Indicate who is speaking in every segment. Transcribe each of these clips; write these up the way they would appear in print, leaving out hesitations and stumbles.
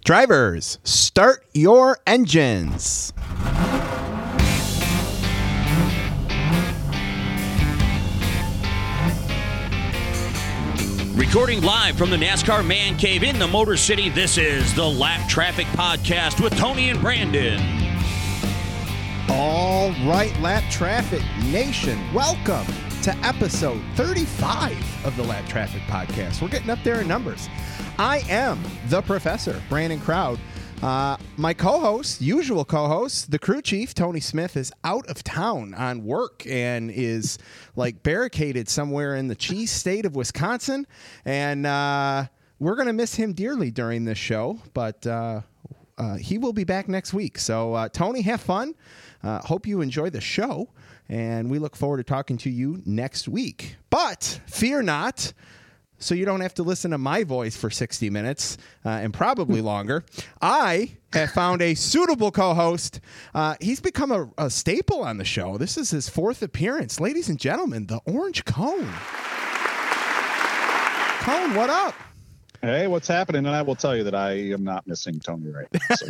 Speaker 1: Drivers, start your engines.
Speaker 2: Recording live from the NASCAR Man Cave in the Motor City, this is the Lap Traffic Podcast with Tony and Brandon.
Speaker 1: All right, Lap Traffic Nation, welcome to episode 35 of the Lap Traffic Podcast. We're getting up there in numbers. I am the professor, Brandon Crowd. My co-host, usual co-host, the crew chief, Tony Smith, is out of town on work and is like barricaded somewhere in the cheese state of Wisconsin. And we're going to miss him dearly during this show, but he will be back next week. So, Tony, have fun. Hope you enjoy the show, and we look forward to talking to you next week. But fear not. So you don't have to listen to my voice for 60 minutes and probably longer. I have found a suitable co-host. He's become a staple on the show. This is his fourth appearance. Ladies and gentlemen, the Orange Cone. Cone, what up?
Speaker 3: Hey, what's happening? And I will tell you that I am not missing Tony right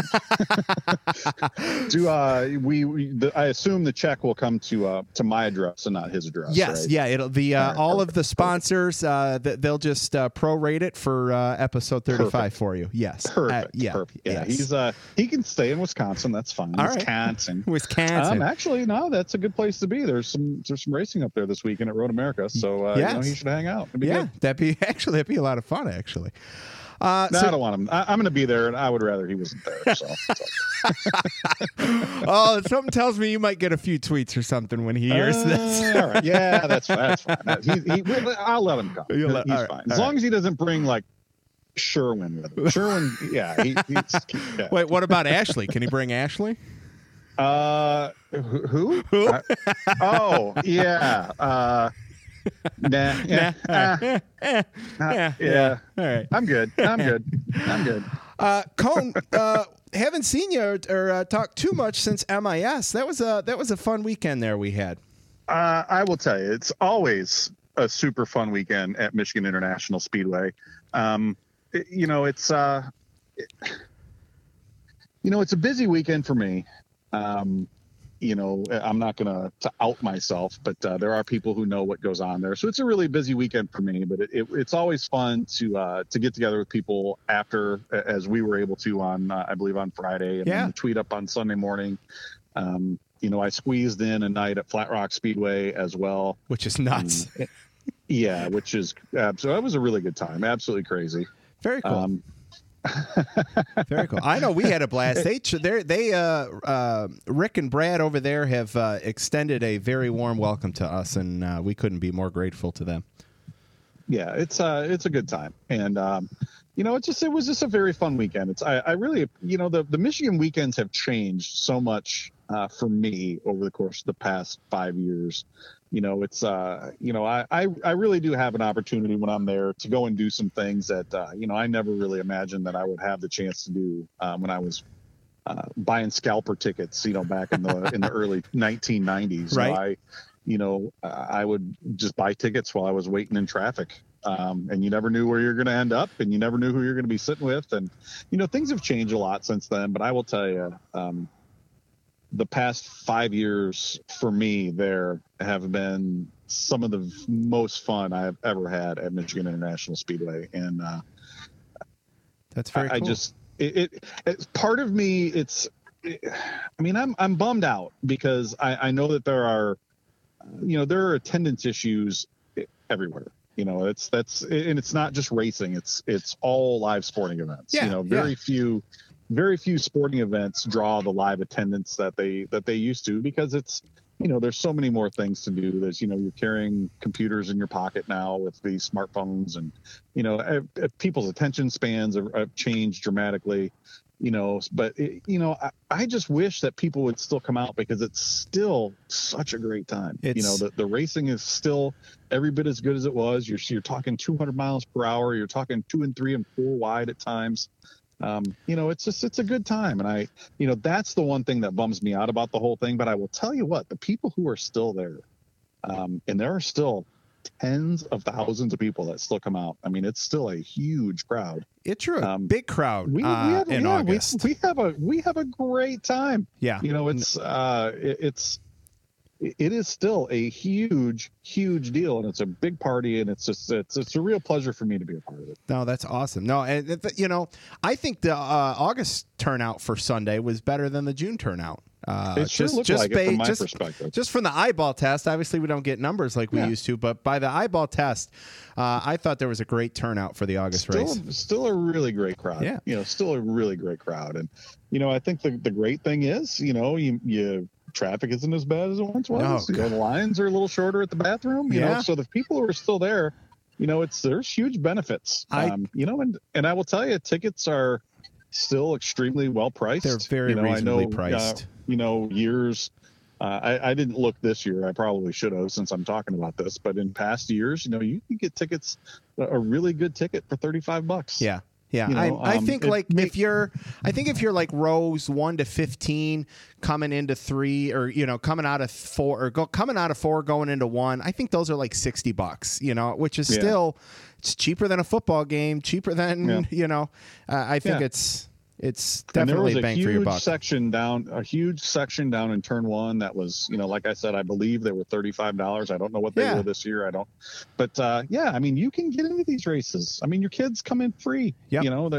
Speaker 3: now. So. I assume the check will come to my address and not his address.
Speaker 1: Yes, right? Yeah. It'll be all of the sponsors. They'll just prorate it for episode 35
Speaker 3: Perfect.
Speaker 1: For you. Yes.
Speaker 3: Perfect. Perfect. Yeah.
Speaker 1: Yes.
Speaker 3: He can stay in Wisconsin. That's fine.
Speaker 1: All
Speaker 3: Wisconsin.
Speaker 1: Right. Wisconsin.
Speaker 3: Actually, no, that's a good place to be. There's some racing up there this weekend at Road America. So
Speaker 1: yes.
Speaker 3: He should hang out. It'd be good.
Speaker 1: That'd be a lot of fun actually.
Speaker 3: I don't want him. I'm going to be there, and I would rather he wasn't there. So.
Speaker 1: Oh, something tells me you might get a few tweets or something when he hears this.
Speaker 3: All right. Yeah, that's fine. I'll let him come. He's fine. As long as he doesn't bring, like, Sherwin with him. Sherwin, yeah. Yeah.
Speaker 1: Wait, what about Ashley? Can he bring Ashley?
Speaker 3: Who? Oh, yeah. Yeah.
Speaker 1: All right.
Speaker 3: I'm good.
Speaker 1: Cone, haven't seen you or talked too much since MIS. That was a fun weekend there we had.
Speaker 3: I will tell you, it's always a super fun weekend at Michigan International Speedway. It's a busy weekend for me. I'm not going to out myself, but there are people who know what goes on there. So it's a really busy weekend for me, but it's always fun to get together with people after, as we were able to on, I believe on Friday, and then tweet up on Sunday morning. I squeezed in a night at Flat Rock Speedway as well.
Speaker 1: Which is nuts.
Speaker 3: Which is, so that was a really good time. Absolutely crazy.
Speaker 1: Very cool. Very cool. I know we had a blast. Rick and Brad over there have extended a very warm welcome to us, and we couldn't be more grateful to them.
Speaker 3: Yeah, it's a good time, and it was just a very fun weekend. I really, the Michigan weekends have changed so much for me over the course of the past 5 years. I really do have an opportunity when I'm there to go and do some things that, I never really imagined that I would have the chance to do when I was buying scalper tickets, back in the early 1990s.
Speaker 1: Right.
Speaker 3: I would just buy tickets while I was waiting in traffic. And you never knew where you're going to end up, and you never knew who you're going to be sitting with. And, things have changed a lot since then, but I will tell you, the past 5 years for me there have been some of the most fun I've ever had at Michigan International Speedway. And
Speaker 1: that's very cool.
Speaker 3: I just, it's part of me. I'm bummed out because I know that there are attendance issues everywhere. It's not just racing. It's all live sporting events.
Speaker 1: Yeah,
Speaker 3: Very few sporting events draw the live attendance that they used to, because it's, there's so many more things to do. There's, you're carrying computers in your pocket now with these smartphones, and, people's attention spans have changed dramatically, but I just wish that people would still come out, because it's still such a great time. The racing is still every bit as good as it was. You're talking 200 miles per hour. You're talking 2 and 3 and 4 wide at times. It's a good time. And that's the one thing that bums me out about the whole thing. But I will tell you what, the people who are still there, and there are still tens of thousands of people that still come out. I mean, it's still a huge crowd.
Speaker 1: It's a big crowd in August.
Speaker 3: We have a great time.
Speaker 1: Yeah.
Speaker 3: It is still a huge deal, and it's a big party, and it's a real pleasure for me to be a part of it.
Speaker 1: No, that's awesome. No, and I think the August turnout for Sunday was better than the June turnout.
Speaker 3: It sure looked like it from my perspective.
Speaker 1: Just from the eyeball test, obviously we don't get numbers like we used to, but by the eyeball test, I thought there was a great turnout for the August race.
Speaker 3: Still a really great crowd.
Speaker 1: Yeah.
Speaker 3: Still a really great crowd. And, I think the great thing is, you traffic isn't as bad as it once was. The lines are a little shorter at the bathroom, so the people who are still there, there's huge benefits. And I will tell you, tickets are still extremely well priced.
Speaker 1: They're very reasonably priced.
Speaker 3: Years. I didn't look this year. I probably should have, since I'm talking about this. But in past years, you can get tickets, a really good ticket for $35.
Speaker 1: Yeah. Yeah, I think if you're like rows 1 to 15 coming into 3, or coming out of 4, or coming out of 4 going into 1, I think those are like $60. Which is still, it's cheaper than a football game, cheaper than I think it's definitely bang for your buck.
Speaker 3: A huge section down in turn 1 that was, like I said, I believe they were $35. I don't know what they were this year. But I mean, you can get into these races. I mean, your kids come in free, or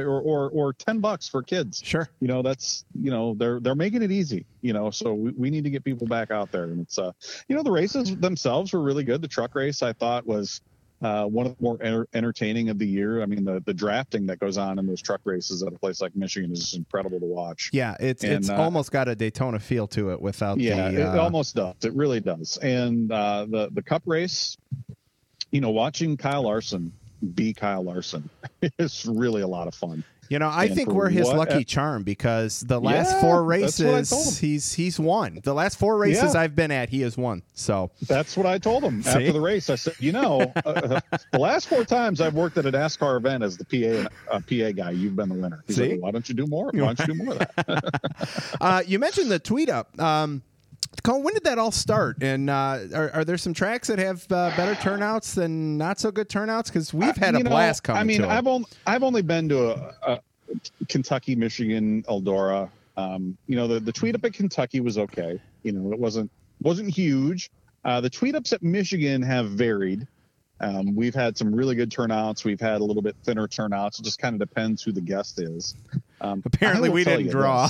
Speaker 3: $10 for kids.
Speaker 1: Sure.
Speaker 3: That's, they're making it easy, so we need to get people back out there. And it's, the races themselves were really good. The truck race, I thought, was one of the more entertaining of the year. I mean, the drafting that goes on in those truck races at a place like Michigan is just incredible to watch.
Speaker 1: Yeah, it's almost got a Daytona feel to it without
Speaker 3: it almost does. It really does. And the Cup race, watching Kyle Larson be Kyle Larson is really a lot of fun.
Speaker 1: I think we're his lucky charm, because the last 4 races he's won. The last 4 races I've been at, he has won. So
Speaker 3: that's what I told him after the race. I said, the last 4 times I've worked at a NASCAR event as the PA guy, you've been the winner. He's like, why don't you do more? Why don't you do more of
Speaker 1: that? You mentioned the tweet up. Colin, when did that all start? And are there some tracks that have better turnouts than not so good turnouts? Because we've had a blast coming.
Speaker 3: I mean,
Speaker 1: to
Speaker 3: I've only been to a Kentucky, Michigan, Eldora. The tweet up at Kentucky was okay. It wasn't huge. The tweet ups at Michigan have varied. We've had some really good turnouts. We've had a little bit thinner turnouts. It just kind of depends who the guest is.
Speaker 1: Apparently, we didn't draw.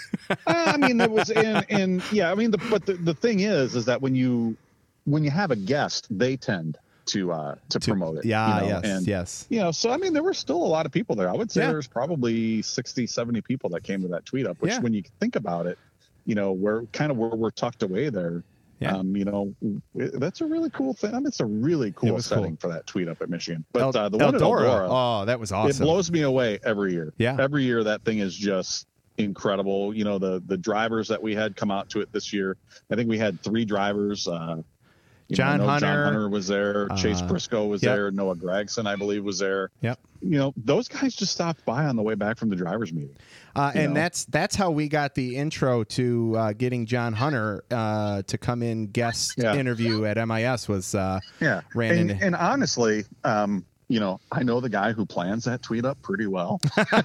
Speaker 3: I mean, it was but the thing is that when you have a guest, they tend to promote it.
Speaker 1: Yes.
Speaker 3: So I mean, there were still a lot of people there. I would say there's probably 60, 70 people that came to that tweet up, which when you think about it, we're tucked away there. Yeah. That's a really cool thing. I mean, it's a really cool setting for that tweet up at Michigan. But the one at Eldora,
Speaker 1: that was awesome.
Speaker 3: It blows me away every year.
Speaker 1: Yeah.
Speaker 3: Every year that thing is just incredible. The drivers that we had come out to it this year, I think we had 3 drivers.
Speaker 1: John
Speaker 3: Hunter was there. Chase Briscoe was there. Noah Gragson, I believe, was there.
Speaker 1: Yep.
Speaker 3: Those guys just stopped by on the way back from the drivers meeting.
Speaker 1: And that's how we got the intro to getting John Hunter to come in guest interview at MIS was
Speaker 3: and honestly, I know the guy who plans that tweet up pretty well.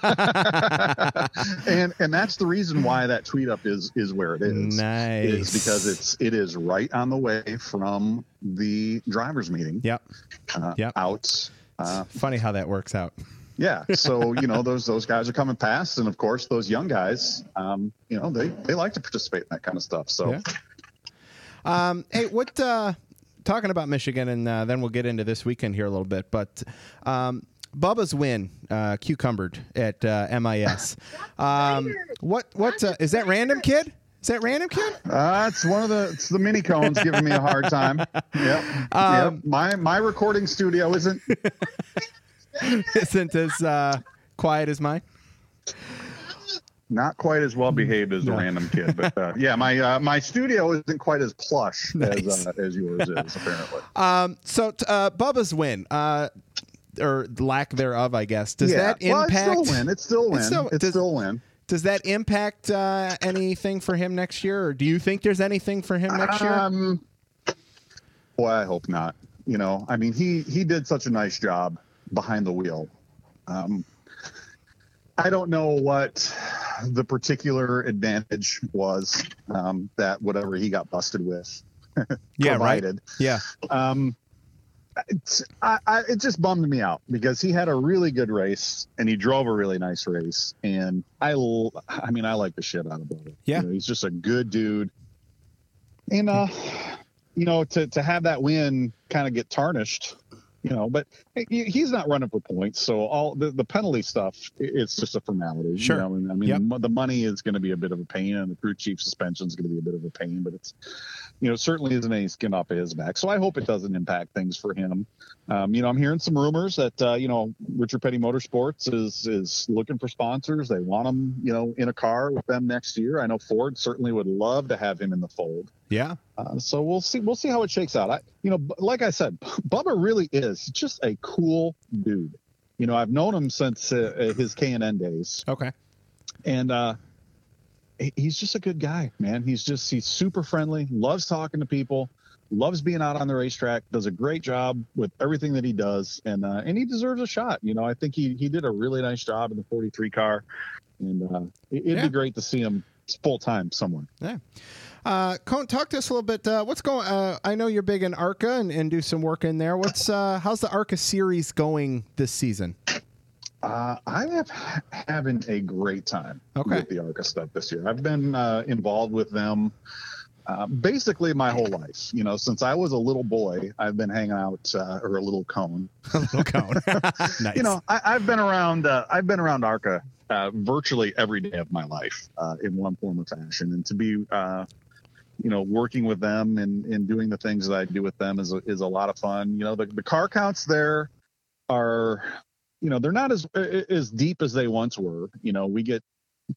Speaker 3: and that's the reason why that tweet up is where it is.
Speaker 1: Nice.
Speaker 3: Is because it is right on the way from the drivers meeting.
Speaker 1: Yep.
Speaker 3: Out.
Speaker 1: Funny how that works out.
Speaker 3: Yeah. So, those guys are coming past, and of course those young guys, they like to participate in that kind of stuff. So
Speaker 1: hey, what talking about Michigan, and then we'll get into this weekend here a little bit. But Bubba's win, cucumbered at MIS. What is that random kid? Is that random kid?
Speaker 3: It's the mini cones giving me a hard time. Yep. My recording studio isn't
Speaker 1: as quiet as mine.
Speaker 3: Not quite as well behaved as the random kid, but my studio isn't quite as plush as yours is, apparently.
Speaker 1: So Bubba's win, or lack thereof, I guess. Does that impact?
Speaker 3: It's still win.
Speaker 1: Does that impact anything for him next year, or do you think there's anything for him next year?
Speaker 3: Boy, I hope not. You know, I mean, he did such a nice job behind the wheel. I don't know what the particular advantage was that whatever he got busted with provided.
Speaker 1: Right. Yeah.
Speaker 3: It just bummed me out because he had a really good race and he drove a really nice race. And I like the shit out of Bubba.
Speaker 1: Yeah.
Speaker 3: You know, he's just a good dude. And, you know, to have that win kind of get tarnished, you know, but he's not running for points. So all the penalty stuff, it's just a formality.
Speaker 1: Sure.
Speaker 3: You know? I mean, the money is going to be a bit of a pain and the crew chief suspension is going to be a bit of a pain, but it's, you know, certainly isn't any skin off of his back. So I hope it doesn't impact things for him. You know, I'm hearing some rumors that, you know, Richard Petty Motorsports is looking for sponsors. They want him, you know, in a car with them next year. I know Ford certainly would love to have him in the fold.
Speaker 1: Yeah.
Speaker 3: So we'll see how it shakes out. Like I said, Bubba really is just a cool dude. You know, I've known him since his K&N days.
Speaker 1: Okay.
Speaker 3: And, he's just a good guy, man. He's super friendly, loves talking to people, loves being out on the racetrack, does a great job with everything that he does. And he deserves a shot. You know, I think he did a really nice job in the 43 car and it'd be great to see him full time somewhere.
Speaker 1: Yeah. Cone, talk to us a little bit. What's going I know you're big in ARCA and do some work in there. How's the ARCA series going this season?
Speaker 3: I am having a great time with the ARCA stuff this year. I've been involved with them basically my whole life. You know, since I was a little boy, I've been hanging out, or a little cone.
Speaker 1: A little cone. Nice.
Speaker 3: You know, I've been around ARCA virtually every day of my life in one form or fashion, and to be you know, working with them and doing the things that I do with them is a lot of fun. You know, the car counts there are, you know, they're not as deep as they once were. You know, we get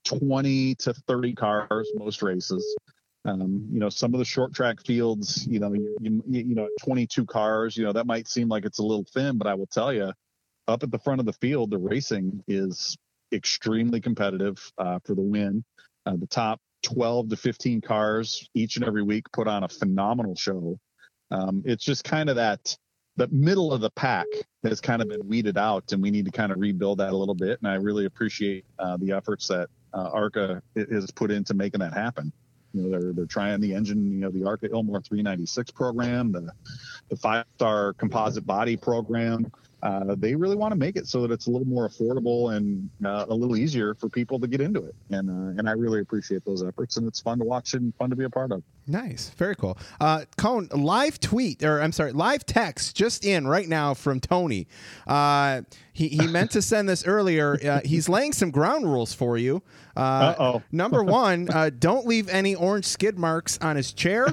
Speaker 3: 20 to 30 cars most races. You know, some of the short track fields, you know, 22 cars, you know, that might seem like it's a little thin, but I will tell you, up at the front of the field, the racing is extremely competitive for the win. The top 12 to 15 cars each and every week put on a phenomenal show. It's just kind of that middle of the pack has kind of been weeded out, and we need to kind of rebuild that a little bit. And I really appreciate the efforts that ARCA has put into making that happen. You know, they're trying the engine, you know, the ARCA Ilmore 396 program, the 5-star composite body program. They really want to make it so that it's a little more affordable and a little easier for people to get into it. And I really appreciate those efforts, and it's fun to watch and fun to be a part of.
Speaker 1: Nice. Very cool. Cone, live text just in right now from Tony. He meant to send this earlier. He's laying some ground rules for you. Number one, don't leave any orange skid marks on his chair.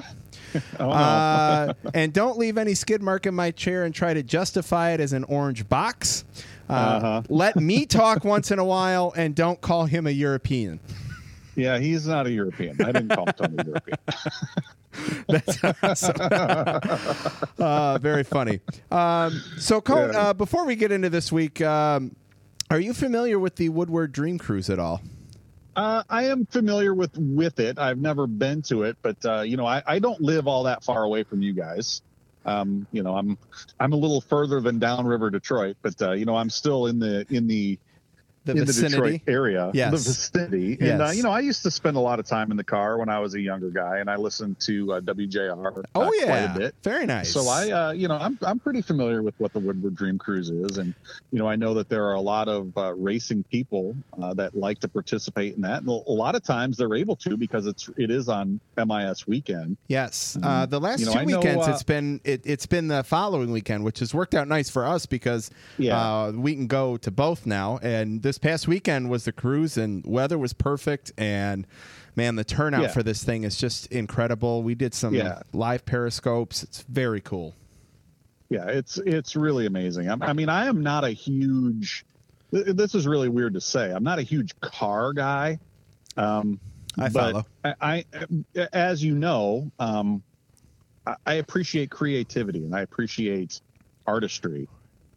Speaker 1: And don't leave any skid mark in my chair and try to justify it as an orange box. Let me talk once in a while, and don't call him a European.
Speaker 3: Yeah, he's not a European. I didn't call Tony European.
Speaker 1: That's awesome. Very funny. So, Cone, before we get into this week, are you familiar with the Woodward Dream Cruise at all?
Speaker 3: I am familiar with it. I've never been to it, but you know, I don't live all that far away from you guys. You know, I'm a little further than downriver Detroit, but you know, I'm still in the Detroit area, the vicinity.
Speaker 1: Yes.
Speaker 3: And, you know, I used to spend a lot of time in the car when I was a younger guy, and I listened to WJR quite a bit.
Speaker 1: Very nice.
Speaker 3: So you know, I'm pretty familiar with what the Woodward Dream Cruise is. And, you know, I know that there are a lot of racing people that like to participate in that. And a lot of times they're able to because it is on MIS weekend.
Speaker 1: Yes. The last 2 weekends, it's been the following weekend, which has worked out nice for us because we can go to both now. And this past weekend was the cruise, and weather was perfect, and man, the turnout for this thing is just incredible. We did some live periscopes. It's very cool.
Speaker 3: Yeah, it's really amazing. I mean, I am not a huge, this is really weird to say, I'm not a huge car guy.
Speaker 1: I follow.
Speaker 3: I as you know, I appreciate creativity and I appreciate artistry.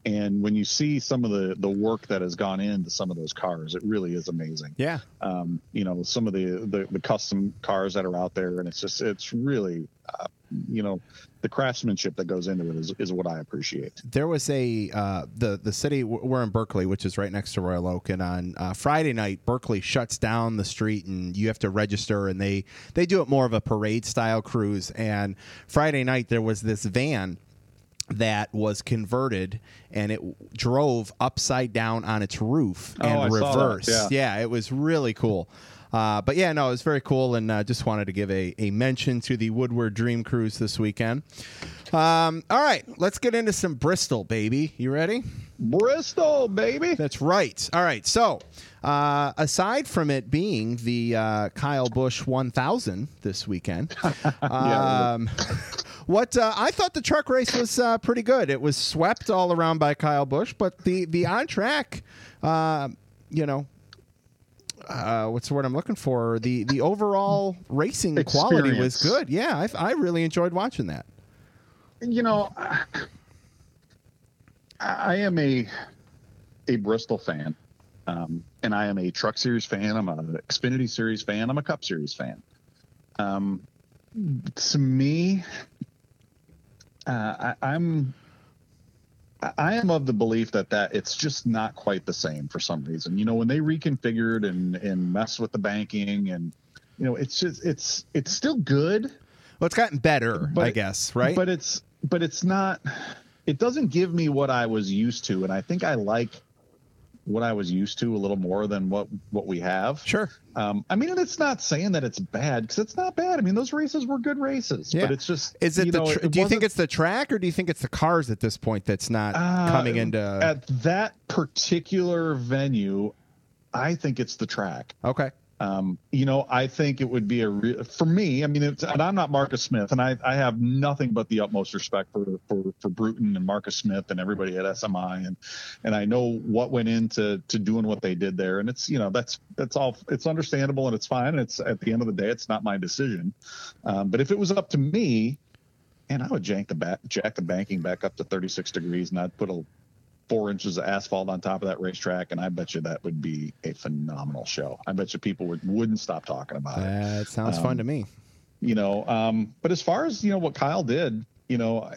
Speaker 3: And when you see some of the work that has gone into some of those cars, it really is amazing.
Speaker 1: Yeah.
Speaker 3: You know, some of the custom cars that are out there, and it's really, you know, the craftsmanship that goes into it is what I appreciate.
Speaker 1: There was the city, we're in Berkeley, which is right next to Royal Oak, and on Friday night, Berkeley shuts down the street, and you have to register, and they do it more of a parade style cruise. And Friday night, there was this van that was converted, and it drove upside down on its roof and reversed. Yeah, it was really cool. But yeah, no, it was very cool, and just wanted to give a mention to the Woodward Dream Cruise this weekend. All right, let's get into some Bristol, baby. You ready?
Speaker 3: Bristol, baby.
Speaker 1: That's right. All right, so aside from it being the Kyle Busch 1000 this weekend, what I thought the truck race was pretty good. It was swept all around by Kyle Busch, but the on track, you know, what's the word I'm looking for? The overall racing quality was good. Yeah, I really enjoyed watching that.
Speaker 3: You know, I am a Bristol fan, and I am a Truck Series fan. I'm an Xfinity Series fan. I'm a Cup Series fan. To me, I am of the belief that it's just not quite the same for some reason. You know, when they reconfigured and messed with the banking, and you know, it's still good.
Speaker 1: Well, it's gotten better, I guess, right?
Speaker 3: But it's not. It doesn't give me what I was used to, and I think I like what I was used to a little more than what we have.
Speaker 1: Sure.
Speaker 3: I mean, it's not saying that it's bad, because it's not bad. I mean, those races were good races, but it's just,
Speaker 1: is it do you think it's the track, or do you think it's the cars at this point that's not coming into
Speaker 3: at that particular venue? I think it's the track.
Speaker 1: Okay.
Speaker 3: You know, I think it would be for me. I mean, and I'm not Marcus Smith, and I have nothing but the utmost respect for Bruton and Marcus Smith and everybody at SMI, and I know what went into doing what they did there, and it's, you know, that's all. It's understandable and it's fine. It's, at the end of the day, it's not my decision. But if it was up to me, and I would jack the banking back up to 36 degrees, and I'd put 4 inches of asphalt on top of that racetrack, and I bet you that would be a phenomenal show. I bet you people wouldn't stop talking about it.
Speaker 1: That sounds fun to me.
Speaker 3: You know, but as far as, you know, what Kyle did, you know,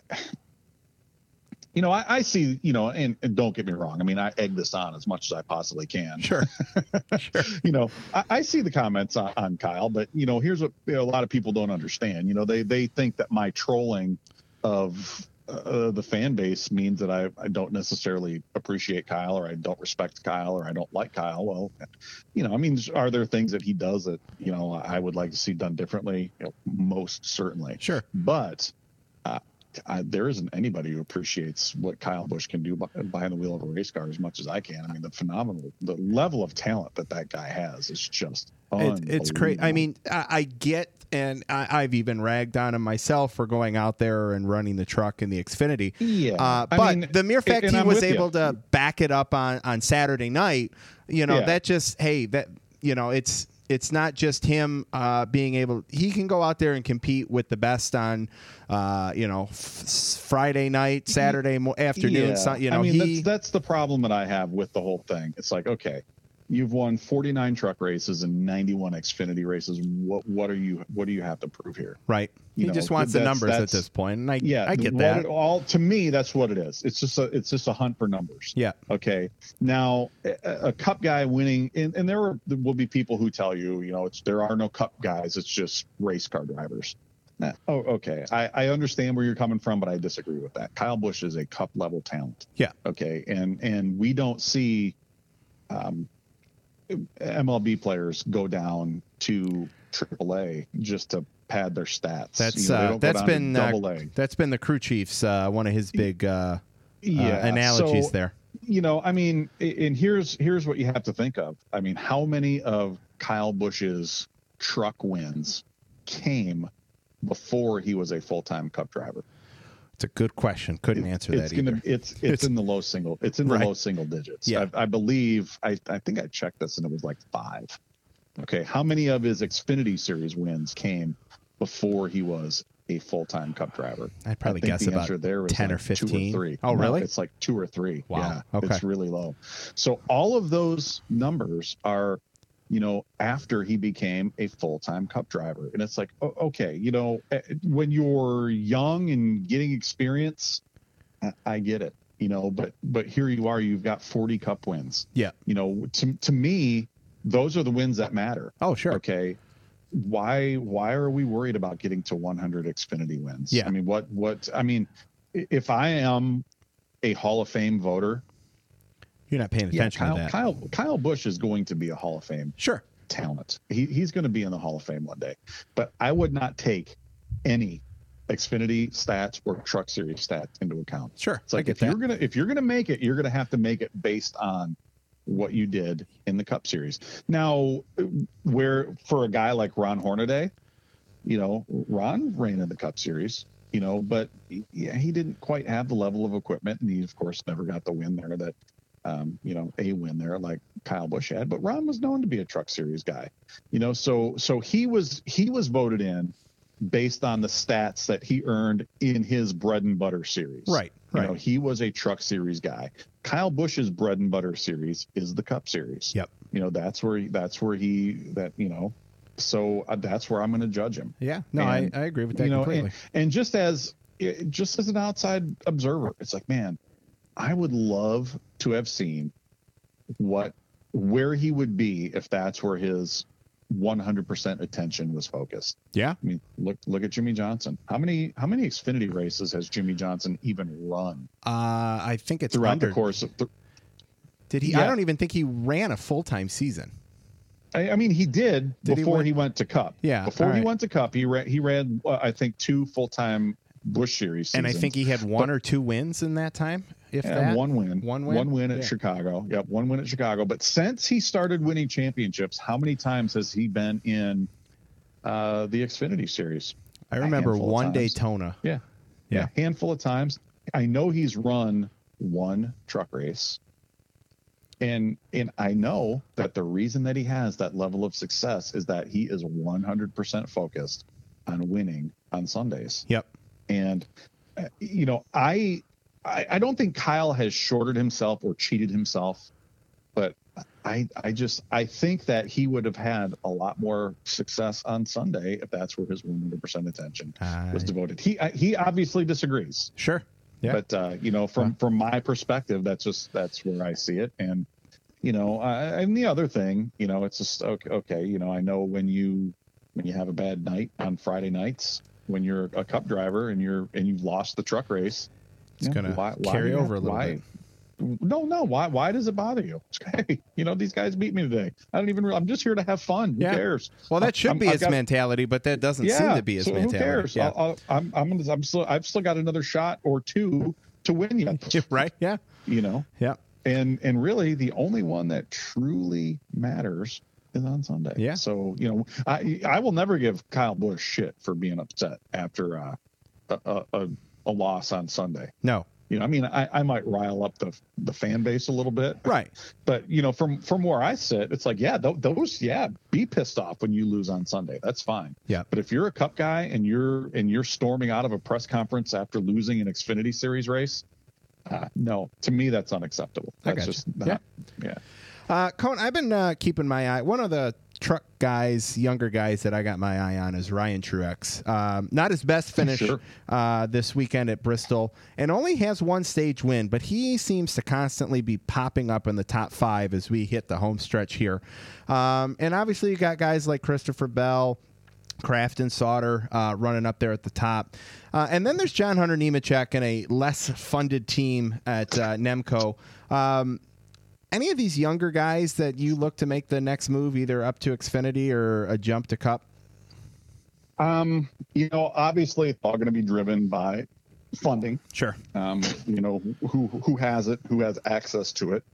Speaker 3: I see, you know, and don't get me wrong, I mean, I egg this on as much as I possibly can.
Speaker 1: Sure. Sure.
Speaker 3: You know, I see the comments on Kyle, but, you know, here's what a lot of people don't understand. You know, they think that my trolling of the fan base means that I don't necessarily appreciate Kyle, or I don't respect Kyle, or I don't like Kyle. Well, you know, I mean, are there things that he does that, you know, I would like to see done differently? You know, most certainly.
Speaker 1: Sure.
Speaker 3: But there isn't anybody who appreciates what Kyle Busch can do behind the wheel of a race car as much as I can. I mean, the level of talent that guy has is just
Speaker 1: it's crazy. I mean, I get, and I've even ragged on him myself for going out there and running the truck in the Xfinity.
Speaker 3: Yeah.
Speaker 1: But the mere fact he was able to back it up on Saturday night, you know, that just, hey, that, you know, it's not just him being able. He can go out there and compete with the best on, you know, Friday night, Saturday afternoon.
Speaker 3: Yeah.
Speaker 1: You know,
Speaker 3: I mean, that's the problem that I have with the whole thing. It's like, okay, you've won 49 truck races and 91 Xfinity races. What do you have to prove here?
Speaker 1: Right. He just wants the numbers at this point, and I get that.
Speaker 3: To me, that's what it is. It's just a hunt for numbers.
Speaker 1: Yeah.
Speaker 3: Okay. Now, a Cup guy winning, and there will be people who tell you, you know, there are no Cup guys. It's just race car drivers. Oh, okay. I understand where you're coming from, but I disagree with that. Kyle Busch is a Cup level talent.
Speaker 1: Yeah.
Speaker 3: Okay. And we don't see MLB players go down to AAA just to pad their stats.
Speaker 1: That's been the crew chief's one of his big analogies
Speaker 3: so,
Speaker 1: there.
Speaker 3: You know, I mean, and here's what you have to think of. I mean, how many of Kyle Busch's truck wins came before he was a full-time Cup driver?
Speaker 1: It's a good question. Couldn't answer that either.
Speaker 3: It's in the low single. It's in the low single digits.
Speaker 1: Yeah.
Speaker 3: I believe. I think I checked this and it was like 5. Okay, how many of his Xfinity Series wins came before he was a full-time Cup driver?
Speaker 1: I'd probably guess
Speaker 3: the
Speaker 1: about
Speaker 3: answer there was
Speaker 1: 10 or
Speaker 3: like
Speaker 1: 15.
Speaker 3: 2 or 3.
Speaker 1: Oh,
Speaker 3: No,
Speaker 1: really?
Speaker 3: it's like 2 or 3.
Speaker 1: Wow.
Speaker 3: Yeah,
Speaker 1: Okay.
Speaker 3: it's really low. So all of those numbers are, after he became a full-time Cup driver. And it's like, okay, when you're young and getting experience, I get it, but here you are, you've got 40 Cup wins.
Speaker 1: Yeah.
Speaker 3: To me, those are the wins that matter.
Speaker 1: Oh, sure.
Speaker 3: Okay. Why are we worried about getting to 100 Xfinity wins?
Speaker 1: Yeah.
Speaker 3: I mean, if I am a Hall of Fame voter,
Speaker 1: you're not paying attention to that.
Speaker 3: Kyle Busch is going to be a Hall of Fame talent. He's going to be in the Hall of Fame one day, but I would not take any Xfinity stats or Truck Series stats into account.
Speaker 1: Sure.
Speaker 3: It's like if you're gonna make it, you're gonna have to make it based on what you did in the Cup Series. Now, where for a guy like Ron Hornaday, Ron ran in the Cup Series, but he didn't quite have the level of equipment, and he of course never got the win there that a win there like Kyle Busch had. But Ron was known to be a Truck Series guy, so he was voted in based on the stats that he earned in his bread and butter series. Right. He was a Truck Series guy. Kyle Busch's bread and butter series is the Cup Series.
Speaker 1: Yep.
Speaker 3: That's where so that's where I'm going to judge him.
Speaker 1: Yeah. No, I agree with that completely.
Speaker 3: And just as an outside observer, it's like, man, I would love to have seen where he would be if that's where his 100% attention was focused.
Speaker 1: Yeah.
Speaker 3: I mean, look at Jimmy Johnson. How many Xfinity races has Jimmy Johnson even run?
Speaker 1: I think it's
Speaker 3: throughout the course of
Speaker 1: Did he? Yeah. I don't even think he ran a full-time season.
Speaker 3: I mean, he did before he went to Cup.
Speaker 1: Yeah.
Speaker 3: Before he went to Cup, he ran I think 2 full-time Busch Series seasons.
Speaker 1: And I think he had one or 2 wins in that time.
Speaker 3: One win at Chicago. Yep, 1 win at Chicago. But since he started winning championships, how many times has he been in the Xfinity Series?
Speaker 1: I remember one Daytona.
Speaker 3: Yeah, handful of times. I know he's run 1 truck race, and I know that the reason that he has that level of success is that he is 100% focused on winning on Sundays.
Speaker 1: Yep.
Speaker 3: And I don't think Kyle has shorted himself or cheated himself, but I think that he would have had a lot more success on Sunday if that's where his 100% attention was devoted. He obviously disagrees.
Speaker 1: Sure. Yeah.
Speaker 3: But from my perspective, that's where I see it. And and the other thing, it's just okay. I know when you have a bad night on Friday nights, when you're a Cup driver and you've lost the truck race,
Speaker 1: it's going to carry over a little bit.
Speaker 3: No. Why does it bother you? Hey, these guys beat me today. I'm just here to have fun. Who cares?
Speaker 1: Well, that should be his mentality, but that doesn't seem to be his mentality.
Speaker 3: Who cares?
Speaker 1: Yeah.
Speaker 3: I've still got another shot or 2 to win yet.
Speaker 1: Right. Yeah.
Speaker 3: Yeah. And really the only one that truly matters is on Sunday.
Speaker 1: Yeah.
Speaker 3: So, I will never give Kyle Busch shit for being upset after a loss on Sunday.
Speaker 1: No.
Speaker 3: I might rile up the fan base a little bit.
Speaker 1: Right.
Speaker 3: But, from where I sit, it's like, be pissed off when you lose on Sunday. That's fine.
Speaker 1: Yeah.
Speaker 3: But if you're a Cup guy and you're storming out of a press conference after losing an Xfinity Series race, no, to me, that's unacceptable. That's just not. Yeah.
Speaker 1: Cone, I've been keeping my eye. One of the truck guys, younger guys that I got my eye on is Ryan Truex. Not his best finish this weekend at Bristol, and only has 1 stage win, but he seems to constantly be popping up in the top 5 as we hit the home stretch here. And obviously you got guys like Christopher Bell, Kraft and Sauter running up there at the top. And then there's John Hunter Nemechek and a less funded team at Nemco. Any of these younger guys that you look to make the next move, either up to Xfinity or a jump to Cup?
Speaker 3: Obviously it's all going to be driven by funding.
Speaker 1: Sure.
Speaker 3: Who has it, who has access to it.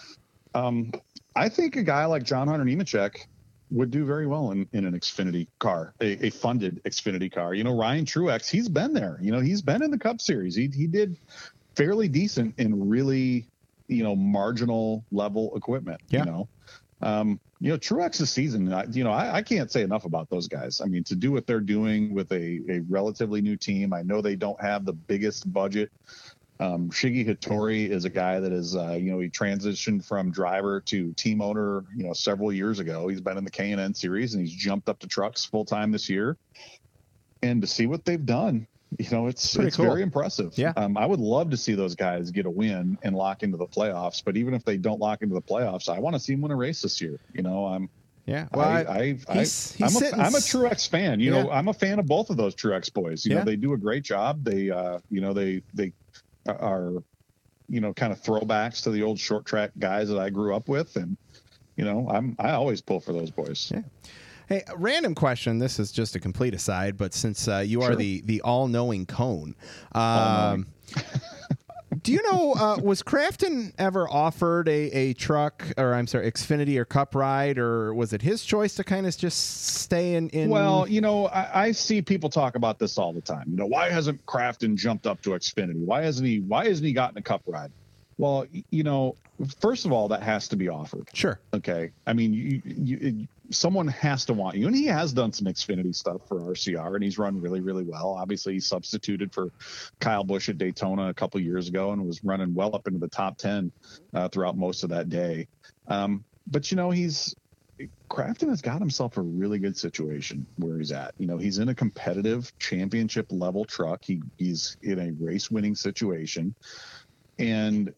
Speaker 3: I think a guy like John Hunter Nemechek would do very well in an Xfinity car, a funded Xfinity car. Ryan Truex, he's been there. He's been in the Cup Series. He did fairly decent in really, marginal level equipment.
Speaker 1: Yeah.
Speaker 3: Truex's season, I can't say enough about those guys. I mean, to do what they're doing with a relatively new team, I know they don't have the biggest budget. Shiggy Hattori is a guy that is, he transitioned from driver to team owner, several years ago. He's been in the K&N series and he's jumped up to trucks full time this year. And to see what they've done, it's cool. Very impressive.
Speaker 1: Yeah.
Speaker 3: I would love to see those guys get a win and lock into the playoffs. But even if they don't lock into the playoffs, I want to see them win a race this year.
Speaker 1: Yeah.
Speaker 3: Well, I'm a Truex fan. I'm a fan of both of those Truex boys. They do a great job. They are, kind of throwbacks to the old short track guys that I grew up with. And, I always pull for those boys.
Speaker 1: Yeah. Hey, a random question. This is just a complete aside, but since you are the all-knowing cone, do you know, was Crafton ever offered a truck, or Xfinity or Cup ride, or was it his choice to kind of just stay in?
Speaker 3: Well, I see people talk about this all the time. Why hasn't Crafton jumped up to Xfinity? Why hasn't he gotten a Cup ride? Well, first of all, that has to be offered.
Speaker 1: Sure.
Speaker 3: Okay. I mean, someone has to want you, and he has done some Xfinity stuff for RCR, and he's run really, really well. Obviously, he substituted for Kyle Busch at Daytona a couple years ago and was running well up into the top 10 throughout most of that day. But Crafton has got himself a really good situation where he's at. He's in a competitive championship level truck. He's in a race winning situation. And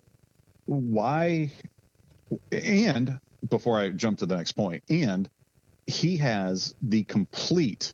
Speaker 3: before I jump to the next point, and he has the complete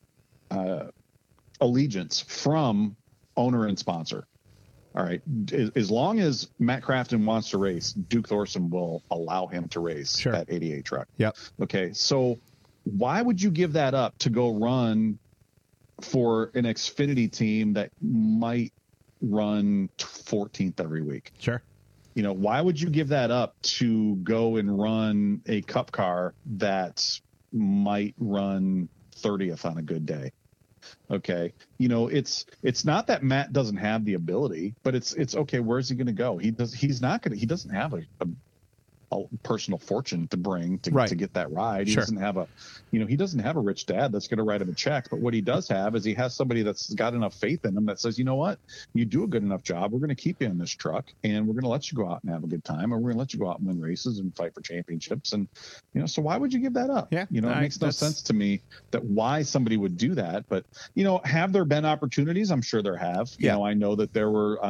Speaker 3: allegiance from owner and sponsor. All right. As long as Matt Crafton wants to race, Duke Thorson will allow him to race that 88 truck.
Speaker 1: Yep.
Speaker 3: Okay. So why would you give that up to go run for an Xfinity team that might run 14th every week?
Speaker 1: Sure.
Speaker 3: Why would you give that up to go and run a Cup car that might run 30th on a good day? Okay. It's not that Matt doesn't have the ability, but it's okay. Where's he going to go? He doesn't have a personal fortune to bring to get that ride. He doesn't have he doesn't have a rich dad that's going to write him a check. But what he does have is he has somebody that's got enough faith in him that says, you know what, you do a good enough job. We're going to keep you in this truck, and we're going to let you go out and have a good time, or we're going to let you go out and win races and fight for championships. And so why would you give that up?
Speaker 1: Yeah,
Speaker 3: it makes no sense to me that why somebody would do that. But have there been opportunities? I'm sure there have. I know that there were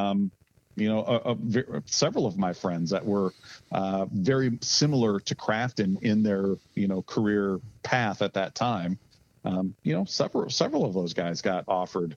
Speaker 3: several of my friends that were very similar to Crafton in their, career path at that time. Several of those guys got offered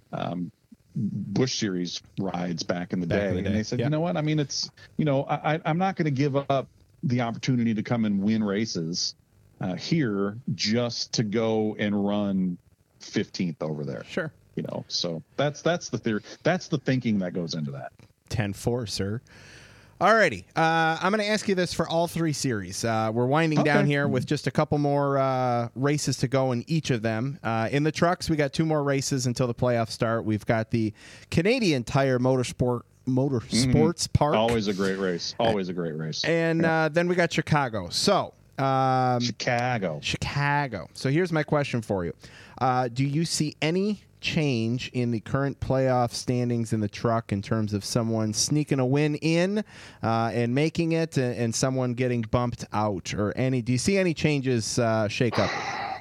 Speaker 3: Busch Series rides back in the day. And they said, you know what? I mean, it's, I'm not going to give up the opportunity to come and win races here just to go and run 15th over there.
Speaker 1: Sure.
Speaker 3: So that's the theory. That's the thinking that goes into that.
Speaker 1: 10-4, sir. Alrighty. I'm going to ask you this for all three series. We're winding down here with just a couple more races to go in each of them. In the trucks, we got two more races until the playoffs start. We've got the Canadian Tire Motorsports Park.
Speaker 3: Always a great race. Always a great race.
Speaker 1: And then we got Chicago. So Chicago. So here's my question for you. Do you see any change in the current playoff standings in the truck in terms of someone sneaking a win in and making it, and someone getting bumped out, or do you see any changes shake up?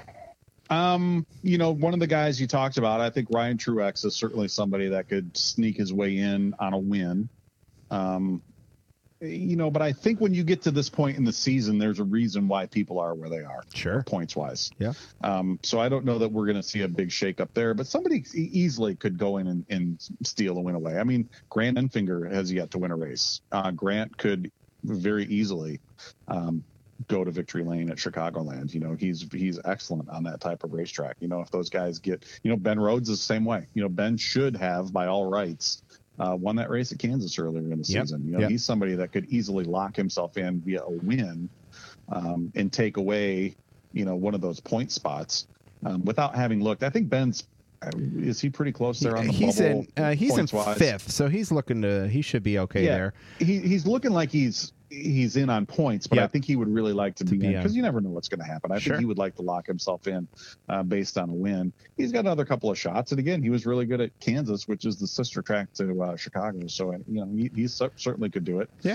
Speaker 3: One of the guys you talked about, I think Ryan Truex is certainly somebody that could sneak his way in on a win. But I think when you get to this point in the season, there's a reason why people are where they are.
Speaker 1: Sure.
Speaker 3: Points wise.
Speaker 1: Yeah.
Speaker 3: So I don't know that we're going to see a big shakeup there, but somebody easily could go in and steal a win away. I mean, Grant Enfinger has yet to win a race. Grant could very easily go to victory lane at Chicagoland. He's excellent on that type of racetrack. If those guys get, Ben Rhodes is the same way. Ben should have, by all rights, won that race at Kansas earlier in the season. He's somebody that could easily lock himself in via a win and take away, one of those point spots without having looked. I think Ben's is he pretty close there on the
Speaker 1: he's
Speaker 3: bubble?
Speaker 1: He's in
Speaker 3: points-wise?
Speaker 1: fifth, so he should be okay there.
Speaker 3: He's looking like he's in on points, but I think he would really like to be in, because you never know what's going to happen. I think he would like to lock himself in based on a win. He's got another couple of shots, and again, he was really good at Kansas, which is the sister track to Chicago. So he certainly could do it.
Speaker 1: Yeah.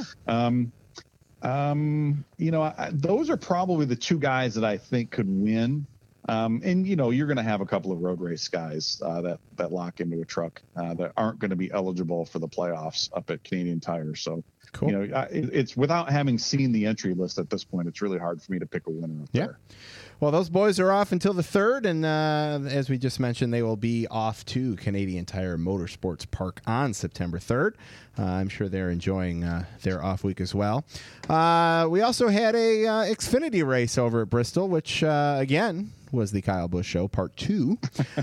Speaker 3: Those are probably the two guys that I think could win. And you're going to have a couple of road race guys that lock into a truck that aren't going to be eligible for the playoffs up at Canadian Tire. So,
Speaker 1: cool.
Speaker 3: It's without having seen the entry list at this point, it's really hard for me to pick a winner up there.
Speaker 1: Well, those boys are off until the 3rd, and as we just mentioned, they will be off to Canadian Tire Motorsports Park on September 3rd. I'm sure they're enjoying their off week as well. We also had a Xfinity race over at Bristol, which, again, was the Kyle Busch Show, Part 2.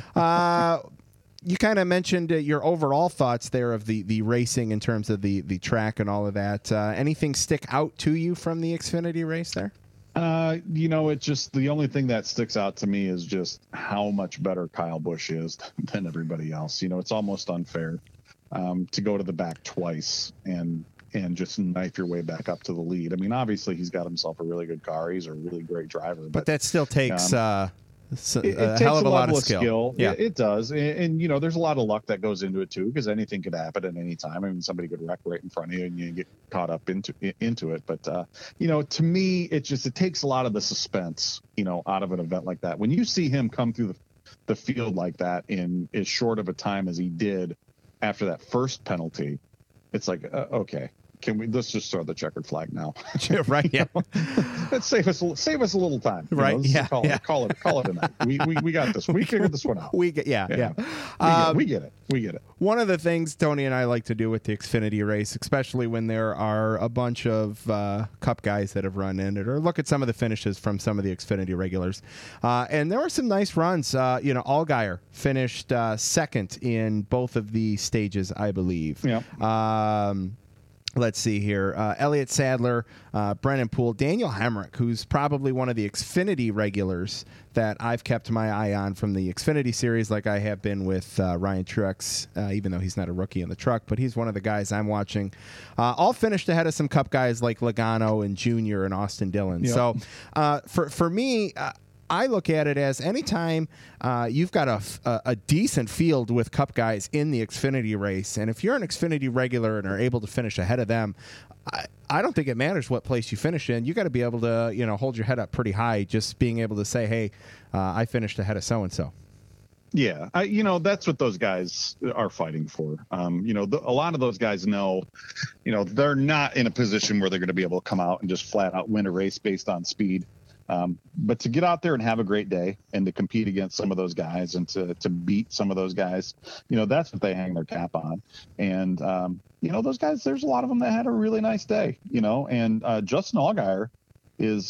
Speaker 1: You kind of mentioned your overall thoughts there of the racing in terms of the track and all of that. Anything stick out to you from the Xfinity race there?
Speaker 3: It's just the only thing that sticks out to me is just how much better Kyle Busch is than everybody else. It's almost unfair to go to the back twice and just knife your way back up to the lead. I mean, obviously he's got himself a really good car. He's a really great driver.
Speaker 1: But that still takes it
Speaker 3: takes
Speaker 1: hell of a lot of skill.
Speaker 3: Yeah, it does. And there's a lot of luck that goes into it too, because anything could happen at any time. I mean, somebody could wreck right in front of you and you get caught up into it. But, to me, it takes a lot of the suspense, out of an event like that. When you see him come through the field like that in as short of a time as he did after that first penalty, it's like, okay. Let's just throw the checkered flag now.
Speaker 1: Right. Yeah.
Speaker 3: Let's save us a little time.
Speaker 1: Right.
Speaker 3: Call it a night. We got this. We figured this one out.
Speaker 1: We get it.
Speaker 3: We get it.
Speaker 1: One of the things Tony and I like to do with the Xfinity race, especially when there are a bunch of Cup guys that have run in it, or look at some of the finishes from some of the Xfinity regulars. And there were some nice runs. Allgaier finished second in both of the stages, I believe.
Speaker 3: Yeah.
Speaker 1: Let's see here. Elliott Sadler, Brennan Poole, Daniel Hemrick, who's probably one of the Xfinity regulars that I've kept my eye on from the Xfinity series, like I have been with Ryan Truex, even though he's not a rookie in the truck, but he's one of the guys I'm watching. All finished ahead of some Cup guys like Logano and Junior and Austin Dillon. Yep. So for me, I look at it as anytime you've got a decent field with Cup guys in the Xfinity race, and if you're an Xfinity regular and are able to finish ahead of them, I don't think it matters what place you finish in. You got to be able to hold your head up pretty high, just being able to say, hey, I finished ahead of so-and-so.
Speaker 3: Yeah, that's what those guys are fighting for. A lot of those guys know, they're not in a position where they're going to be able to come out and just flat out win a race based on speed. But to get out there and have a great day and to compete against some of those guys and to beat some of those guys, that's what they hang their cap on. And, those guys, there's a lot of them that had a really nice day, and Justin Allgaier is,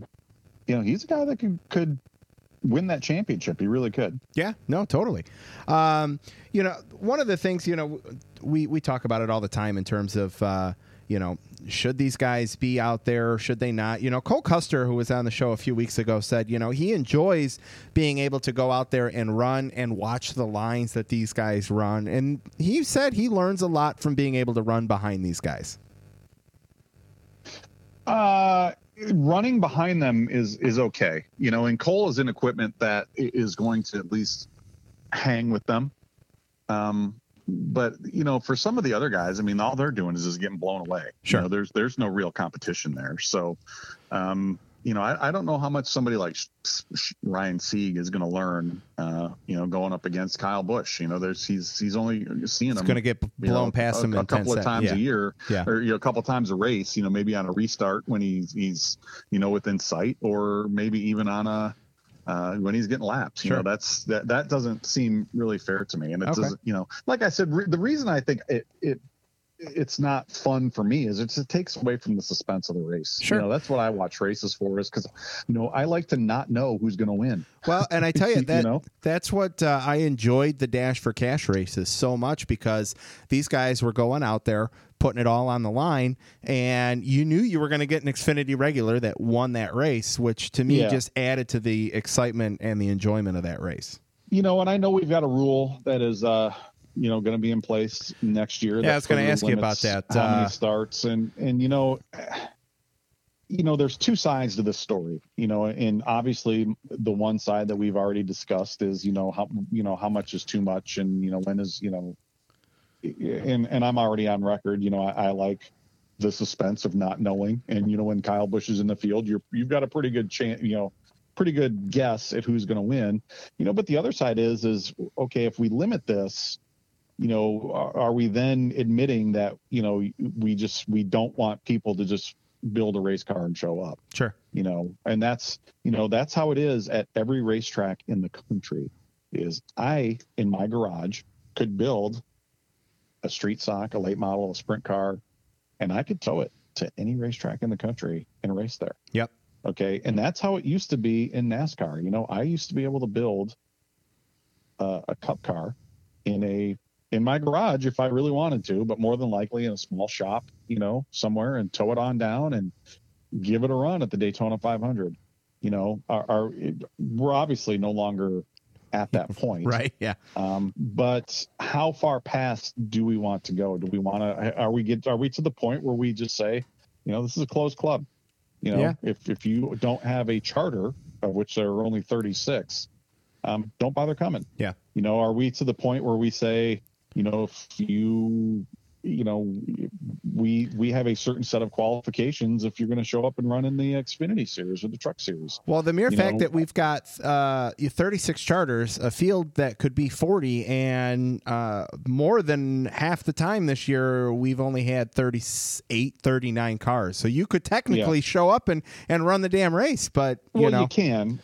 Speaker 3: he's a guy that could win that championship. He really could.
Speaker 1: Yeah, no, totally. One of the things, we talk about it all the time in terms of, should these guys be out there or should they not? Cole Custer, who was on the show a few weeks ago, said, he enjoys being able to go out there and run and watch the lines that these guys run. And he said he learns a lot from being able to run behind these guys.
Speaker 3: Running behind them is okay. And Cole is in equipment that is going to at least hang with them. But, for some of the other guys, I mean, all they're doing is just getting blown away.
Speaker 1: Sure.
Speaker 3: There's no real competition there. So, I don't know how much somebody like Ryan Sieg is going to learn, going up against Kyle Busch. He's only seeing him.
Speaker 1: He's going to get blown past him
Speaker 3: a couple of times a year, or a couple of times a race. Maybe on a restart when he's within sight, or maybe even on when he's getting laps.
Speaker 1: Sure.
Speaker 3: That doesn't seem really fair to me. And it doesn't, like I said, the reason I think it's not fun for me is it takes away from the suspense of the race.
Speaker 1: Sure.
Speaker 3: That's what I watch races for, is because, I like to not know who's going to win.
Speaker 1: Well, and I tell you that that's what I enjoyed the Dash for Cash races so much, because these guys were going out there, putting it all on the line, and you knew you were going to get an Xfinity regular that won that race, which to me just added to the excitement and the enjoyment of that race.
Speaker 3: And I know we've got a rule that is, going to be in place next year.
Speaker 1: Yeah, I was going to ask you about that.
Speaker 3: How many starts and there's two sides to this story, and obviously the one side that we've already discussed is, how much is too much, and, when is, and I'm already on record, I like the suspense of not knowing. And, when Kyle Busch is in the field, you've got a pretty good chance, pretty good guess at who's going to win, but the other side is, okay, if we limit this, are we then admitting that, we don't want people to just build a race car and show up?
Speaker 1: Sure.
Speaker 3: And that's how it is at every racetrack in the country. Is I, in my garage, could build a street stock, a late model, a sprint car, and I could tow it to any racetrack in the country and race there.
Speaker 1: Yep.
Speaker 3: Okay. And that's how it used to be in NASCAR. I used to be able to build a cup car in my garage if I really wanted to, but more than likely in a small shop, somewhere, and tow it on down and give it a run at the Daytona 500. We're obviously no longer at that point.
Speaker 1: Right. Yeah.
Speaker 3: But how far past do we want to go? Do we want to, are we to the point where we just say, this is a closed club? If you don't have a charter, of which there are only 36, don't bother coming.
Speaker 1: Yeah.
Speaker 3: Are we to the point where we say, if we have a certain set of qualifications if you're going to show up and run in the Xfinity Series or the Truck Series?
Speaker 1: Well, the mere fact that we've got 36 charters, a field that could be 40, and more than half the time this year, we've only had 38, 39 cars. So you could technically show up and run the damn race, but you
Speaker 3: can.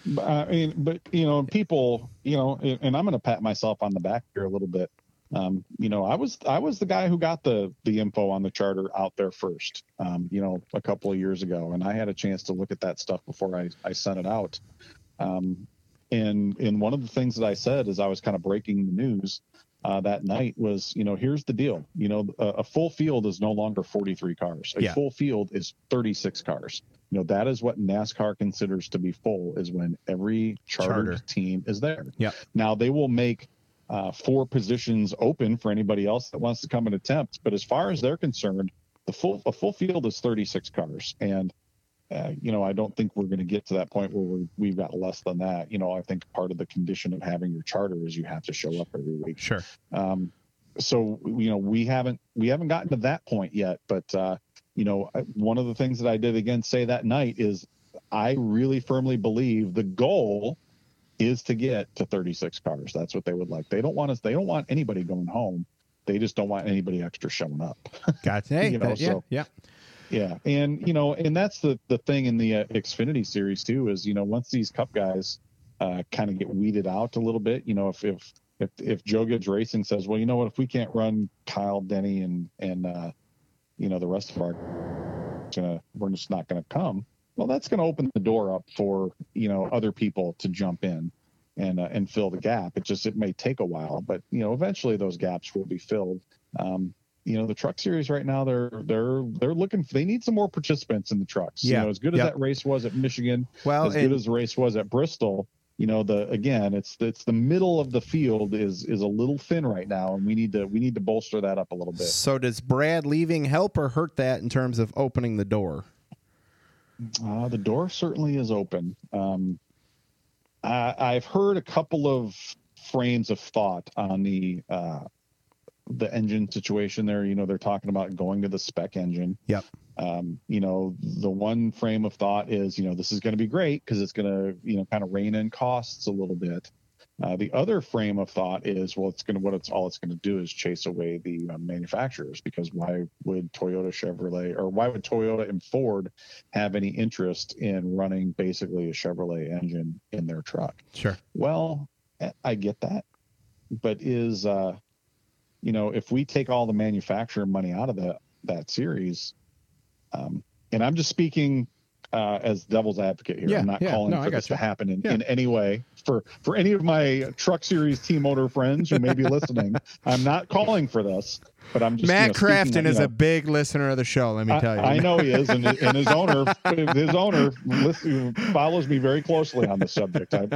Speaker 3: People, and I'm going to pat myself on the back here a little bit. I was the guy who got the info on the charter out there first, a couple of years ago, and I had a chance to look at that stuff before I sent it out. And one of the things that I said as I was kind of breaking the news that night was, here's the deal. A full field is no longer 43 cars. A full field is 36 cars. That is what NASCAR considers to be full, is when every charter team is there.
Speaker 1: Yeah.
Speaker 3: Now they will make 4 positions open for anybody else that wants to come and attempt. But as far as they're concerned, a full field is 36 cars. And, I don't think we're going to get to that point where we've got less than that. I think part of the condition of having your charter is you have to show up every week.
Speaker 1: Sure.
Speaker 3: So, we haven't gotten to that point yet. But, one of the things that I did again say that night is I really firmly believe the goal is to get to 36 cars. That's what they would like. They don't want anybody going home. They just don't want anybody extra showing up.
Speaker 1: Gotcha. Hey,
Speaker 3: Yeah. And, and that's the thing in the Xfinity Series too, is, once these Cup guys kind of get weeded out a little bit, if Joe Gibbs Racing says, well, you know what, if we can't run Kyle, Denny and the rest of we're just not going to come. Well, that's going to open the door up for, other people to jump in and fill the gap. It may take a while, but, eventually those gaps will be filled. The Truck Series right now, they're looking they need some more participants in the trucks.
Speaker 1: Yeah.
Speaker 3: As good as that race was at Michigan,
Speaker 1: good
Speaker 3: as the race was at Bristol, it's the middle of the field is a little thin right now, and we need to bolster that up a little bit.
Speaker 1: So does Brad leaving help or hurt that in terms of opening the door?
Speaker 3: The door certainly is open. I've heard a couple of frames of thought on the engine situation there. They're talking about going to the spec engine.
Speaker 1: Yep.
Speaker 3: The one frame of thought is, this is going to be great because it's going to, kind of rein in costs a little bit. The other frame of thought is, well, it's going to do is chase away the manufacturers, because why would Toyota and Ford have any interest in running basically a Chevrolet engine in their truck?
Speaker 1: Sure.
Speaker 3: Well, I get that, but if we take all the manufacturer money out of that series, and I'm just speaking as devil's advocate here.
Speaker 1: Yeah,
Speaker 3: I'm not
Speaker 1: yeah.
Speaker 3: calling
Speaker 1: No,
Speaker 3: for this to happen in any way. For any of my Truck Series team owner friends who may be listening, I'm not calling for this, but I'm just
Speaker 1: Matt Crafton is a big listener of the show. Let me tell you.
Speaker 3: I know he is, and his owner follows me very closely on the subject. But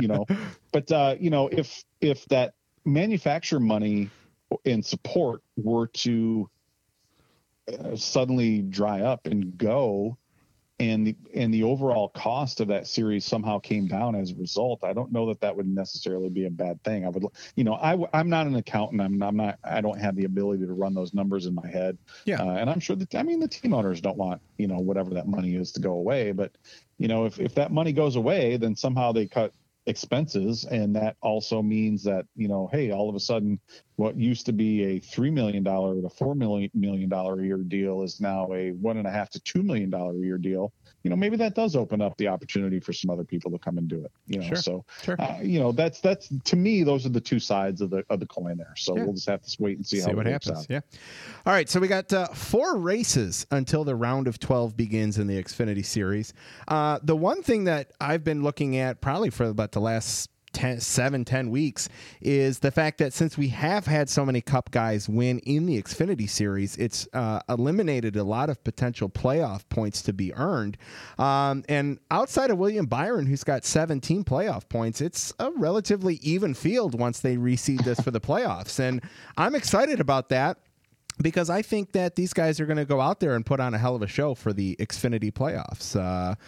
Speaker 3: if that manufacturer money and support were to suddenly dry up and go, and the overall cost of that series somehow came down as a result, I don't know that would necessarily be a bad thing. I'm not an accountant. I don't have the ability to run those numbers in my head.
Speaker 1: Yeah.
Speaker 3: And I'm sure the team owners don't want, whatever that money is to go away. But, if that money goes away, then somehow they cut expenses, and that also means that hey, all of a sudden what used to be a $3 million to $4 million a year deal is now a $1.5 to $2 million a year deal. Maybe that does open up the opportunity for some other people to come and do it.
Speaker 1: Sure.
Speaker 3: That's to me, those are the two sides of the coin there. So we'll just have to wait and see how
Speaker 1: what happens out. Yeah. All right, so we got 4 races until the round of 12 begins in the Xfinity Series. The one thing that I've been looking at probably for about the last 10 weeks is the fact that since we have had so many Cup guys win in the Xfinity Series, it's eliminated a lot of potential playoff points to be earned. And outside of William Byron, who's got 17 playoff points, it's a relatively even field once they reseed this for the playoffs. And I'm excited about that, because I think that these guys are going to go out there and put on a hell of a show for the Xfinity playoffs.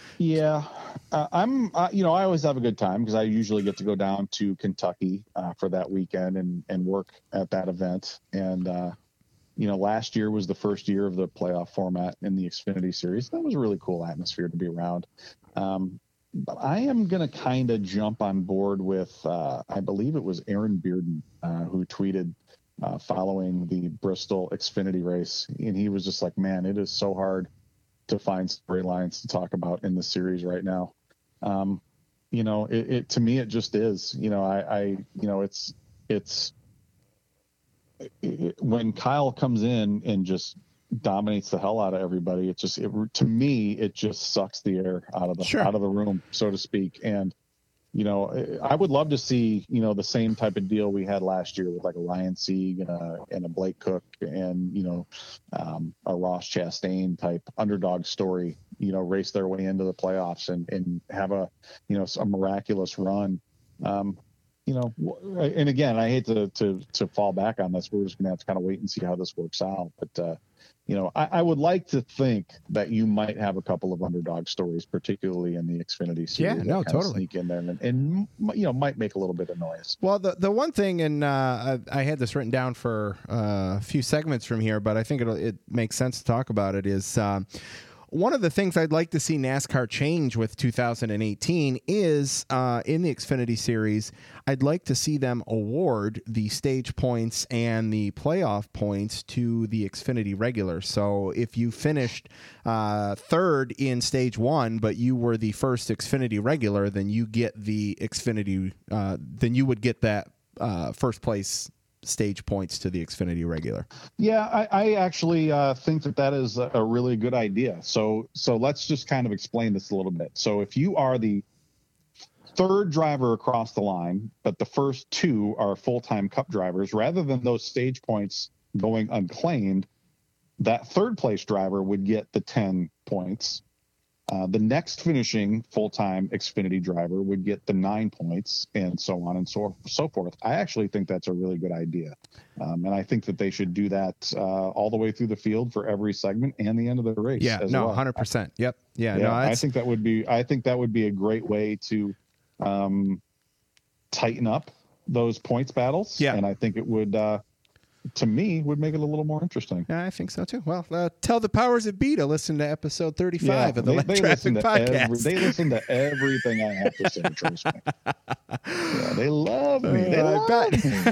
Speaker 3: I always have a good time because I usually get to go down to Kentucky for that weekend and work at that event. And, last year was the first year of the playoff format in the Xfinity Series. That was a really cool atmosphere to be around. But I am going to kind of jump on board with, I believe it was Aaron Bearden who tweeted following the Bristol Xfinity race, and he was just like, man, it is so hard to find storylines to talk about in the series right now. It to me, it just is, when Kyle comes in and just dominates the hell out of everybody, to me, it just sucks the air out of the room, so to speak. And I would love to see, the same type of deal we had last year with like a Ryan Sieg and a Blake Cook and, a Ross Chastain type underdog story, race their way into the playoffs and have a miraculous run. And again, I hate to fall back on this. We're just going to have to kind of wait and see how this works out. But, I would like to think that you might have a couple of underdog stories, particularly in the Xfinity Series.
Speaker 1: Yeah, no, totally.
Speaker 3: Sneak in there and might make a little bit of noise.
Speaker 1: Well, the one thing, and I had this written down for a few segments from here, but I think it makes sense to talk about it, is one of the things I'd like to see NASCAR change with 2018 is in the Xfinity Series, I'd like to see them award the stage points and the playoff points to the Xfinity regular. So if you finished third in stage 1, but you were the first Xfinity regular, then you get the Xfinity, then you would get that first place stage points to the Xfinity regular.
Speaker 3: Yeah, I actually think that is a really good idea. So let's just kind of explain this a little bit. So if you are the third driver across the line, but the first 2 are full-time Cup drivers, rather than those stage points going unclaimed, that third place driver would get the 10 points. The next finishing full-time Xfinity driver would get the 9 points, and so on and so forth. I actually think that's a really good idea. And I think that they should do that all the way through the field for every segment and the end of the race.
Speaker 1: Yeah,
Speaker 3: as well.
Speaker 1: 100%. Yep. Yeah,
Speaker 3: no,
Speaker 1: no,
Speaker 3: I think that would be a great way to tighten up those points battles.
Speaker 1: Yeah.
Speaker 3: And I think it would, to me, would make it a little more interesting.
Speaker 1: Yeah, I think so too. Well, tell the powers that be to listen to episode 35 of the Lap Traffic Podcast.
Speaker 3: They listen to everything I have to say, trust me. Yeah, they love me.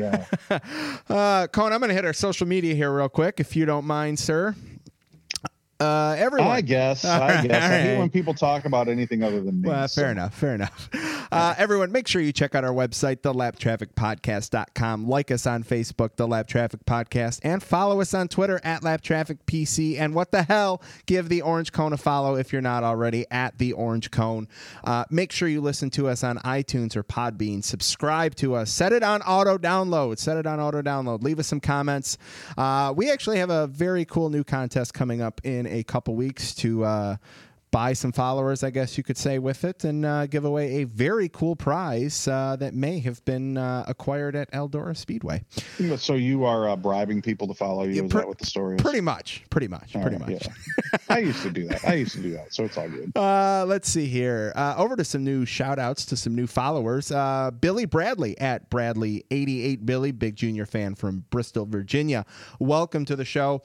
Speaker 1: Cohen, I'm going to hit our social media here real quick, if you don't mind, sir. Everyone.
Speaker 3: I guess. I hate when people talk about anything other than me.
Speaker 1: Well, fair enough. Everyone, make sure you check out our website, thelaptrafficpodcast.com. Like us on Facebook, The Lap Traffic Podcast, and follow us on Twitter at LapTrafficPC. And what the hell, give the Orange Cone a follow if you're not already at the Orange Cone. Make sure you listen to us on iTunes or Podbean. Subscribe to us. Set it on auto download. Leave us some comments. We actually have a very cool new contest coming up in a couple weeks to buy some followers, I guess you could say, with it, and give away a very cool prize that may have been acquired at Eldora Speedway.
Speaker 3: So you are bribing people to follow you? Is that what the story is?
Speaker 1: Pretty much.
Speaker 3: Yeah. I used to do that. So it's all good.
Speaker 1: Let's see here. Over to some new shout outs to some new followers. Billy Bradley at Bradley88Billy, big Junior fan from Bristol, Virginia. Welcome to the show.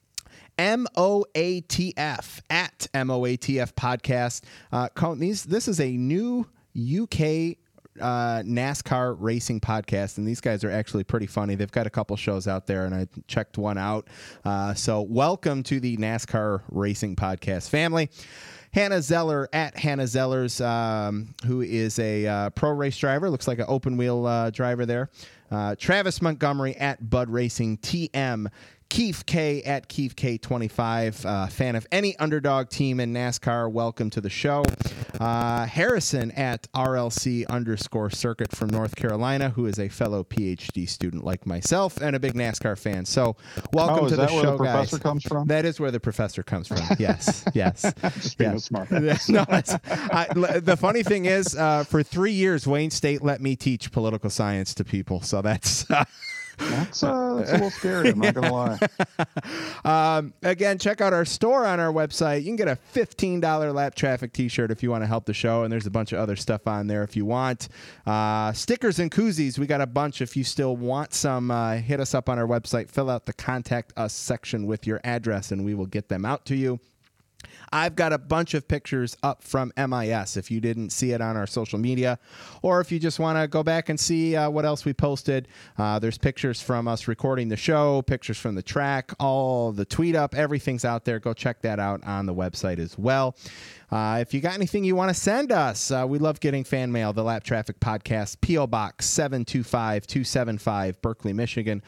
Speaker 1: MOATF at MOATF podcast. This is a new UK NASCAR racing podcast, and these guys are actually pretty funny. They've got a couple shows out there, and I checked one out. So welcome to the NASCAR racing podcast family. Hannah Zeller at Hannah Zellers, who is a pro race driver. Looks like an open wheel driver there. Travis Montgomery at Bud Racing TM. Keith K at Keith K25, fan of any underdog team in NASCAR. Welcome to the show. Harrison at RLC_circuit from North Carolina, who is a fellow PhD student like myself and a big NASCAR fan. So welcome to the show, guys. Is that where the
Speaker 3: professor comes from?
Speaker 1: That is where the professor comes from. Yes.
Speaker 3: Just being a smart.
Speaker 1: No, the funny thing is, for 3 years, Wayne State let me teach political science to people. So that's...
Speaker 3: That's a little scary, I'm not going to
Speaker 1: lie. Again, check out our store on our website. You can get a $15 Lap Traffic t-shirt if you want to help the show, and there's a bunch of other stuff on there if you want. Stickers and koozies, we got a bunch. If you still want some, hit us up on our website. Fill out the Contact Us section with your address, and we will get them out to you. I've got a bunch of pictures up from MIS if you didn't see it on our social media, or if you just want to go back and see what else we posted. There's pictures from us recording the show, pictures from the track, all the tweet up, everything's out there. Go check that out on the website as well. If you got anything you want to send us, we love getting fan mail. The Lap Traffic Podcast, P.O. Box 725-275, Berkeley, Michigan,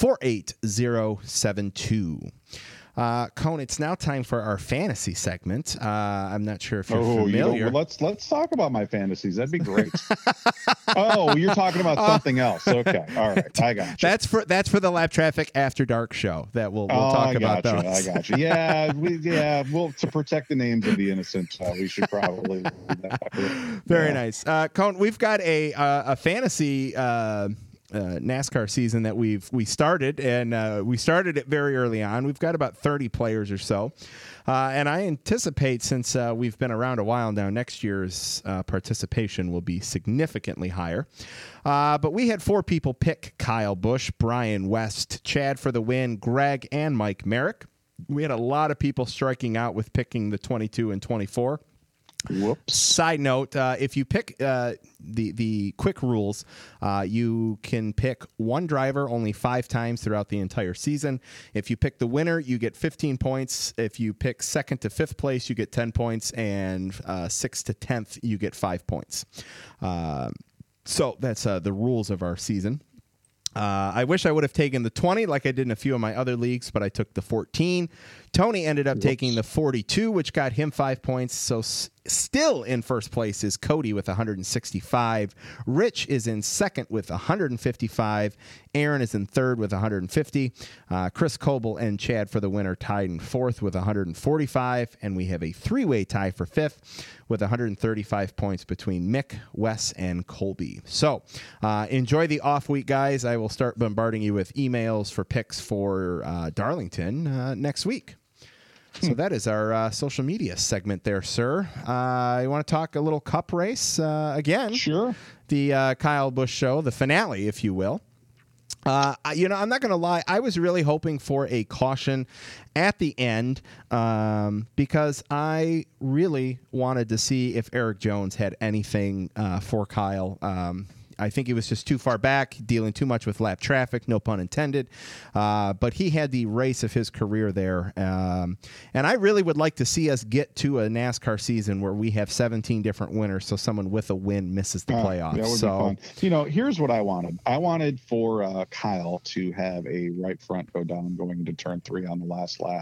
Speaker 1: 48072. Cone, it's now time for our fantasy segment. I'm not sure if you're familiar.
Speaker 3: Let's talk about my fantasies. That'd be great. Oh, you're talking about something else. Okay, all right, I got you.
Speaker 1: That's for the Lap Traffic After Dark show that we'll talk about those.
Speaker 3: I got you. Yeah, well, to protect the names of the innocent, we should probably.
Speaker 1: Very nice, Cone. We've got a fantasy. NASCAR season that we started, and we started it very early on. We've got about 30 players or so, and I anticipate, since we've been around a while now, next year's participation will be significantly higher. But we had 4 people pick Kyle Busch, Brian West, Chad for the win, Greg, and Mike Merrick. We had a lot of people striking out with picking the 22 and 24.
Speaker 3: Whoops.
Speaker 1: Side note, if you pick the quick rules, you can pick one driver only 5 times throughout the entire season. If you pick the winner, you get 15 points. If you pick 2nd to 5th place, you get 10 points. And 6th to 10th, you get 5 points. So that's the rules of our season. I wish I would have taken the 20 like I did in a few of my other leagues, but I took the 14. Tony ended up taking the 42, which got him 5 points. So still in first place is Cody with 165. Rich is in second with 155. Aaron is in third with 150. Chris Coble and Chad for the winner tied in fourth with 145. And we have a 3-way tie for fifth with 135 points between Mick, Wes, and Colby. So enjoy the off week, guys. I will start bombarding you with emails for picks for Darlington next week. So that is our social media segment there, sir. You want to talk a little cup race again?
Speaker 3: Sure.
Speaker 1: The Kyle Busch show, the finale, if you will. I'm not going to lie. I was really hoping for a caution at the end because I really wanted to see if Eric Jones had anything for Kyle. I think he was just too far back, dealing too much with lap traffic, no pun intended. But he had the race of his career there. And I really would like to see us get to a NASCAR season where we have 17 different winners, so someone with a win misses the playoffs.
Speaker 3: That would be fun. Here's what I wanted. I wanted for Kyle to have a right front go down going into turn 3 on the last lap.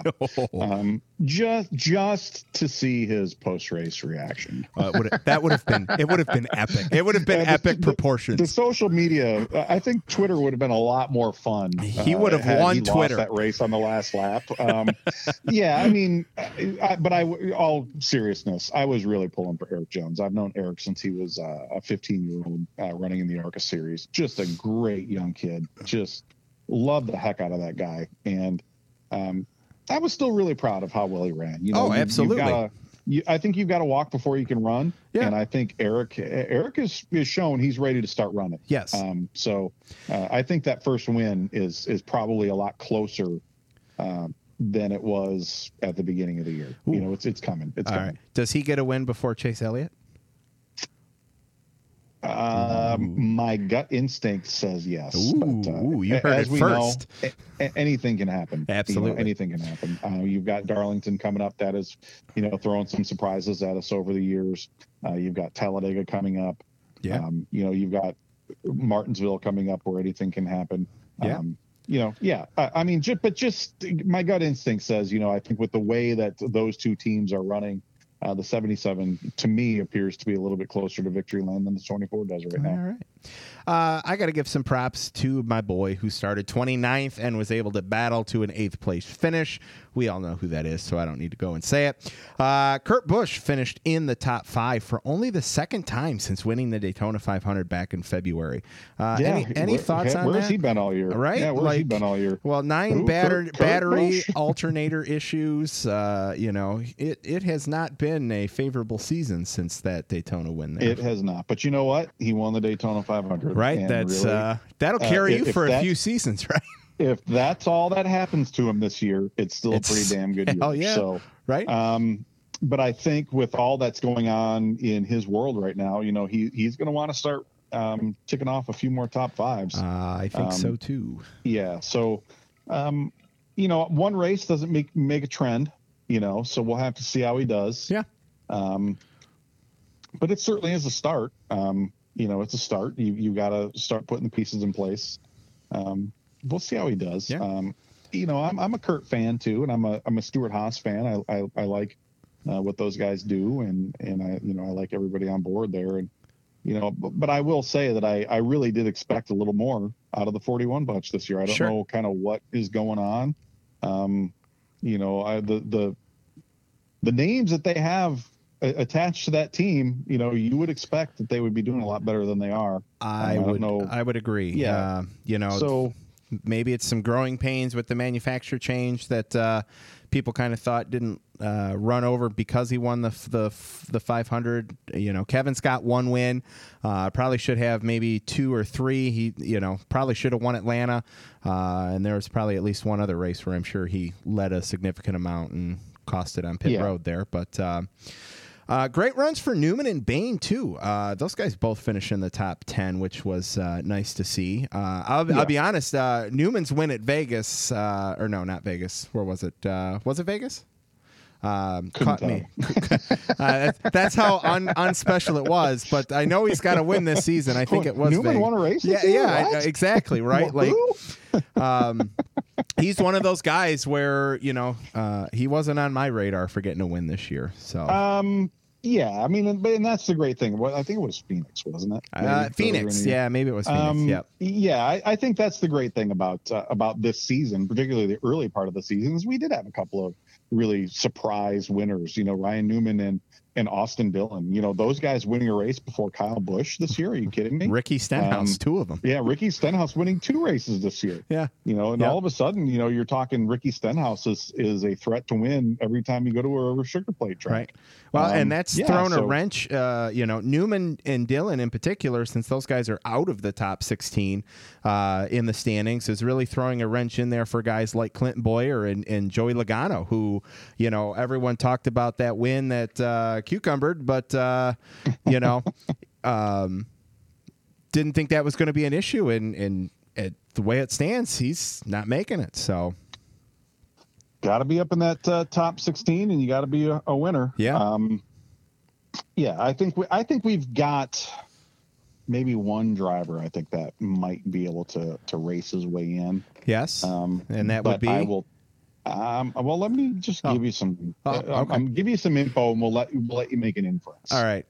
Speaker 3: Just to see his post-race reaction.
Speaker 1: That would have been epic. It would have been epic proportions.
Speaker 3: The social media, I think Twitter would have been a lot more fun.
Speaker 1: He would have won Twitter.
Speaker 3: Lost that race on the last lap. Yeah, I mean, all seriousness, I was really pulling for Eric Jones. I've known Eric since he was a 15-year-old running in the ARCA series. Just a great young kid. Just love the heck out of that guy. And I was still really proud of how well he ran.
Speaker 1: Absolutely.
Speaker 3: I think you've got to walk before you can run. Yeah. And I think Eric is shown he's ready to start running.
Speaker 1: Yes.
Speaker 3: So I think that first win is probably a lot closer than it was at the beginning of the year. Ooh. It's coming. It's coming.
Speaker 1: Right. Does he get a win before Chase Elliott?
Speaker 3: My gut instinct says yes.
Speaker 1: You heard it first.
Speaker 3: Know, anything can happen.
Speaker 1: Absolutely.
Speaker 3: Anything can happen. You've got Darlington coming up. That is, throwing some surprises at us over the years. You've got Talladega coming up.
Speaker 1: Yeah.
Speaker 3: You've got Martinsville coming up where anything can happen.
Speaker 1: Yeah.
Speaker 3: I mean, just my gut instinct says, I think with the way that those two teams are running, the 77 to me appears to be a little bit closer to victory lane than the 24 does right now.
Speaker 1: All right. I got to give some props to my boy who started 29th and was able to battle to an 8th place finish. We all know who that is, so I don't need to go and say it. Kurt Busch finished in the top 5 for only the second time since winning the Daytona 500 back in February. Any thoughts on that?
Speaker 3: Where's he been all year?
Speaker 1: Right?
Speaker 3: Yeah, where's he been all year?
Speaker 1: Well, 9 battery alternator issues. It has not been a favorable season since that Daytona win there.
Speaker 3: It has not. But you know what? He won the Daytona 500.
Speaker 1: Right. That's really, that'll carry you for a few seasons, right?
Speaker 3: If that's all that happens to him this year, it's still a pretty damn good year.
Speaker 1: Hell yeah.
Speaker 3: So,
Speaker 1: right.
Speaker 3: But I think with all that's going on in his world right now, he's going to want to start ticking off a few more top 5s.
Speaker 1: I think so too.
Speaker 3: Yeah. So, one race doesn't make a trend, so we'll have to see how he does.
Speaker 1: Yeah.
Speaker 3: But it certainly is a start. It's a start. You got to start putting the pieces in place. We'll see how he does.
Speaker 1: Yeah.
Speaker 3: I'm a Kurt fan too, and I'm a Stewart Haas fan. I like what those guys do, and I like everybody on board there. And but I will say that I really did expect a little more out of the 41 bunch this year. I don't know kind of what is going on. The names that they have attached to that team, you would expect that they would be doing a lot better than they are.
Speaker 1: I would agree.
Speaker 3: Yeah.
Speaker 1: So maybe it's some growing pains with the manufacturer change that people kind of thought didn't run over because he won the 500. Kevin's got 1 win. Probably should have maybe 2 or 3. He, probably should have won Atlanta. And there was probably at least one other race where I'm sure he led a significant amount and cost it on pit road there. But great runs for Newman and Bain too. Those guys both finished in the top 10, which was nice to see. I'll be honest. Newman's win at Vegas, or no, not Vegas. Where was it? Was it Vegas? Caught me. That's how unspecial it was. But I know he's got a win this season. I think it was
Speaker 3: Newman
Speaker 1: Vegas.
Speaker 3: Won a race.
Speaker 1: Yeah, exactly. Right. He's one of those guys where he wasn't on my radar for getting a win this year. So.
Speaker 3: Yeah, I mean, and that's the great thing. I think it was Phoenix, wasn't it?
Speaker 1: Phoenix, yeah, maybe it was Phoenix.
Speaker 3: Yeah, I think that's the great thing about this season, particularly the early part of the season, is we did have a couple of really surprise winners. Ryan Newman and Austin Dillon. Those guys winning a race before Kyle Busch this year. Are you kidding me?
Speaker 1: Ricky Stenhouse, 2 of them.
Speaker 3: Yeah, Ricky Stenhouse winning 2 races this year.
Speaker 1: Yeah.
Speaker 3: All of a sudden, you're talking Ricky Stenhouse is a threat to win every time you go to a sugar plate track.
Speaker 1: Right. Well, and that's thrown a wrench. Newman and Dillon in particular, since those guys are out of the top 16 in the standings, is really throwing a wrench in there for guys like Clinton Boyer and Joey Logano, who, everyone talked about that win that cucumbered, but, didn't think that was going to be an issue, and the way it stands, he's not making it. So,
Speaker 3: got to be up in that top 16, and you got to be a winner.
Speaker 1: Yeah.
Speaker 3: Yeah, I think we've got maybe one driver. I think that might be able to race his way in.
Speaker 1: Yes. And that
Speaker 3: but
Speaker 1: would be.
Speaker 3: I will. Well, let me just give you some.
Speaker 1: Okay.
Speaker 3: I'm give you some info, and we'll let you make an inference.
Speaker 1: All right.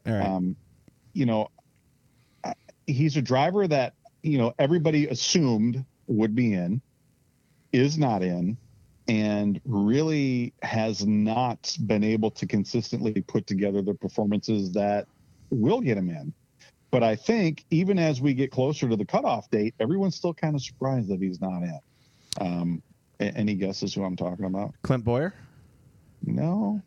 Speaker 3: He's a driver that everybody assumed would be in, is not in, and really has not been able to consistently put together the performances that will get him in. But I think even as we get closer to the cutoff date, everyone's still kind of surprised that he's not in. Any guesses who I'm talking about?
Speaker 1: Clint Bowyer?
Speaker 3: No.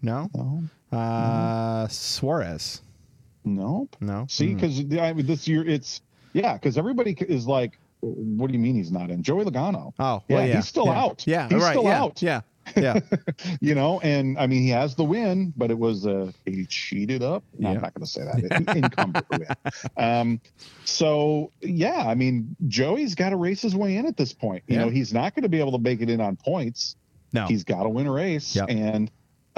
Speaker 1: Suarez?
Speaker 3: Nope.
Speaker 1: No.
Speaker 3: See, because this year because everybody is like, what do you mean he's not in? Joey Logano.
Speaker 1: Oh, well,
Speaker 3: he's still out.
Speaker 1: Yeah,
Speaker 3: he's
Speaker 1: right.
Speaker 3: still out.
Speaker 1: Yeah.
Speaker 3: And I mean, he has the win, but it was he cheated up. No, I'm not going to say that. Incumbent win. So yeah, I mean, Joey's got to race his way in at this point. You know, he's not going to be able to make it in on points.
Speaker 1: No,
Speaker 3: he's got to win a race.
Speaker 1: Yep.
Speaker 3: And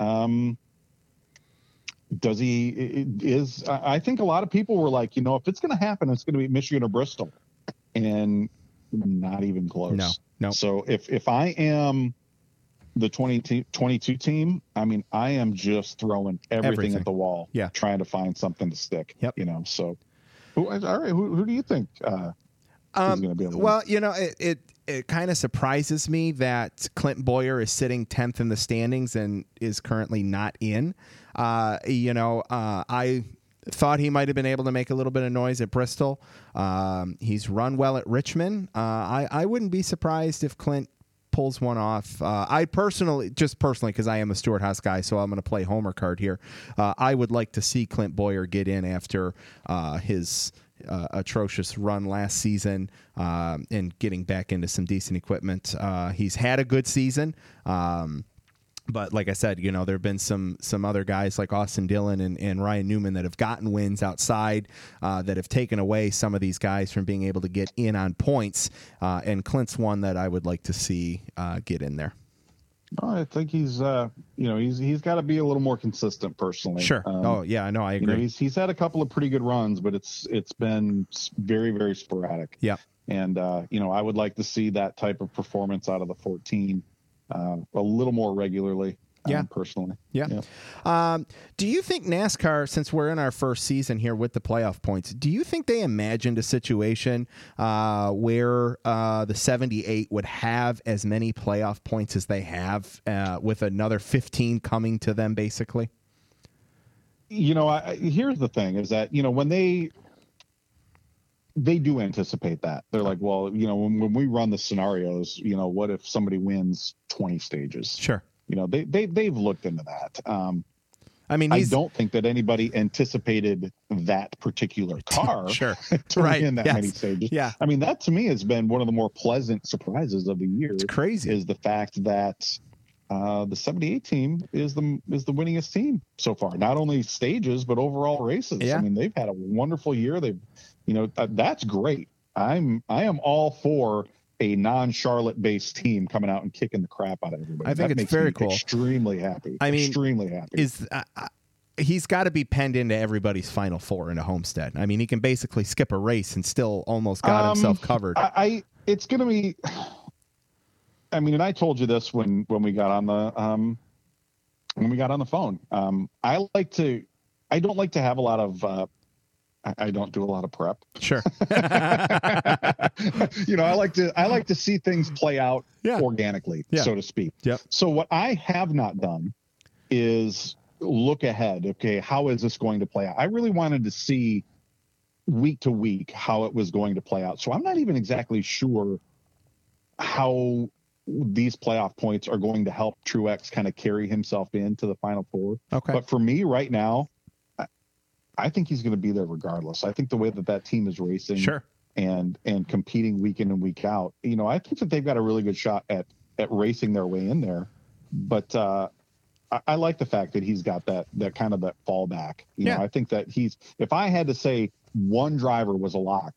Speaker 3: does he? I think a lot of people were like, if it's going to happen, it's going to be Michigan or Bristol, and not even close.
Speaker 1: No.
Speaker 3: So if I am the 22 team, I mean, I am just throwing everything at the wall, trying to find something to stick.
Speaker 1: Yep.
Speaker 3: So who do you think is going to be able to
Speaker 1: win? It kind of surprises me that Clint Bowyer is sitting 10th in the standings and is currently not in. I thought he might have been able to make a little bit of noise at Bristol. He's run well at Richmond. I wouldn't be surprised if Clint pulls one off. I personally, because I am a Stewart Haas guy, so I'm going to play Homer card here. I would like to see Clint Bowyer get in after his atrocious run last season and getting back into some decent equipment. He's had a good season. But like I said, there have been some other guys like Austin Dillon and Ryan Newman that have gotten wins outside that have taken away some of these guys from being able to get in on points. And Clint's one that I would like to see get in there.
Speaker 3: I think he's got to be a little more consistent personally.
Speaker 1: Sure. I know. I agree.
Speaker 3: He's had a couple of pretty good runs, but it's been very, very sporadic.
Speaker 1: Yeah.
Speaker 3: And, I would like to see that type of performance out of the 14 a little more regularly. Personally.
Speaker 1: Yeah. Do you think NASCAR, since we're in our first season here with the playoff points, do you think they imagined a situation where the 78 would have as many playoff points as they have with another 15 coming to them, basically?
Speaker 3: Here's the thing is that, when they do anticipate that. They're like, well, when we run the scenarios, what if somebody wins 20 stages?
Speaker 1: Sure.
Speaker 3: They've looked into that.
Speaker 1: I
Speaker 3: don't think that anybody anticipated that particular car
Speaker 1: sure.
Speaker 3: to win that many stages.
Speaker 1: Yeah.
Speaker 3: I mean, that to me has been one of the more pleasant surprises of the year.
Speaker 1: It's crazy.
Speaker 3: Is the fact that the 78 team is the winningest team so far. Not only stages, but overall races.
Speaker 1: Yeah.
Speaker 3: I mean, they've had a wonderful year. They've, that's great. I am all for a non-Charlotte based team coming out and kicking the crap out of everybody.
Speaker 1: I think
Speaker 3: that
Speaker 1: it's very cool.
Speaker 3: Extremely happy. Extremely happy.
Speaker 1: He's got to be penned into everybody's Final Four in a Homestead. I mean, he can basically skip a race and still almost got himself covered.
Speaker 3: It's going to be. I mean, and I told you this when we got on the phone. I don't like to have a lot of. I don't do a lot of prep.
Speaker 1: Sure.
Speaker 3: I like to see things play out organically, so to speak.
Speaker 1: Yep.
Speaker 3: So what I have not done is look ahead. Okay, how is this going to play out? I really wanted to see week to week how it was going to play out. So I'm not even exactly sure how these playoff points are going to help Truex kind of carry himself into the Final Four.
Speaker 1: Okay.
Speaker 3: But for me right now, I think he's going to be there regardless. I think the way that team is racing and competing week in and week out, I think that they've got a really good shot at racing their way in there. But I like the fact that he's got that kind of that fallback. I think that if I had to say one driver was a lock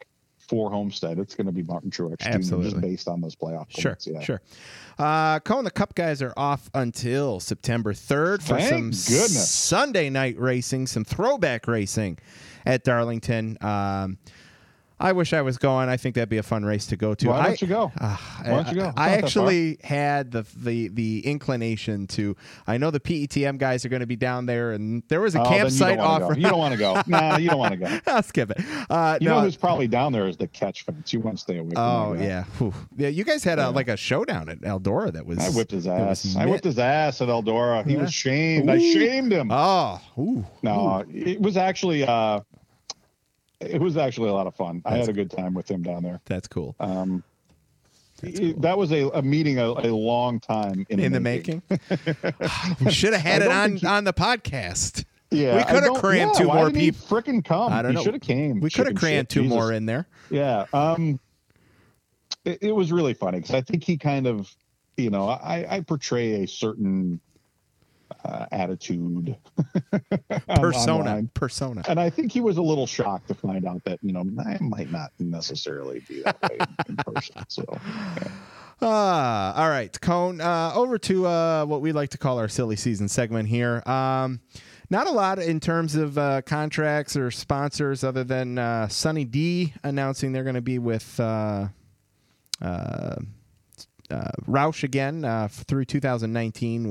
Speaker 3: for Homestead, it's going to be Martin Truex Jr. just based on those playoff points.
Speaker 1: Sure. Cone, the Cup guys are off until September 3rd for some Sunday night racing, some throwback racing at Darlington. I wish I was going. I think that'd be a fun race to go to.
Speaker 3: Why don't you go?
Speaker 1: I actually had the inclination to. I know the PETM guys are going to be down there, and there was a campsite offer.
Speaker 3: You don't want to go. No, you don't want to go.
Speaker 1: I'll skip it.
Speaker 3: You know who's probably down there is the Catch fans. You want to stay away from
Speaker 1: that. Yeah. Whew. Yeah. You guys had a showdown at Eldora that was.
Speaker 3: I whipped his ass. I whipped his ass at Eldora. He was shamed. Ooh. I shamed him.
Speaker 1: Oh. Ooh.
Speaker 3: No, it was actually. It was actually a lot of fun. I had a good time with him down there.
Speaker 1: That's cool.
Speaker 3: Cool. That was a meeting a long time in the making.
Speaker 1: We should have had it on the podcast.
Speaker 3: Yeah,
Speaker 1: we could have crammed two more people.
Speaker 3: Freaking come! I don't know. Should have came.
Speaker 1: We could have crammed two more in there.
Speaker 3: Yeah. It was really funny because I think he kind of, I portray a certain attitude,
Speaker 1: persona,
Speaker 3: and I think he was a little shocked to find out that I might not necessarily be that way in person. So,
Speaker 1: all right, Cone, over to what we like to call our silly season segment here. Not a lot in terms of contracts or sponsors, other than Sunny D announcing they're going to be with Roush again through 2019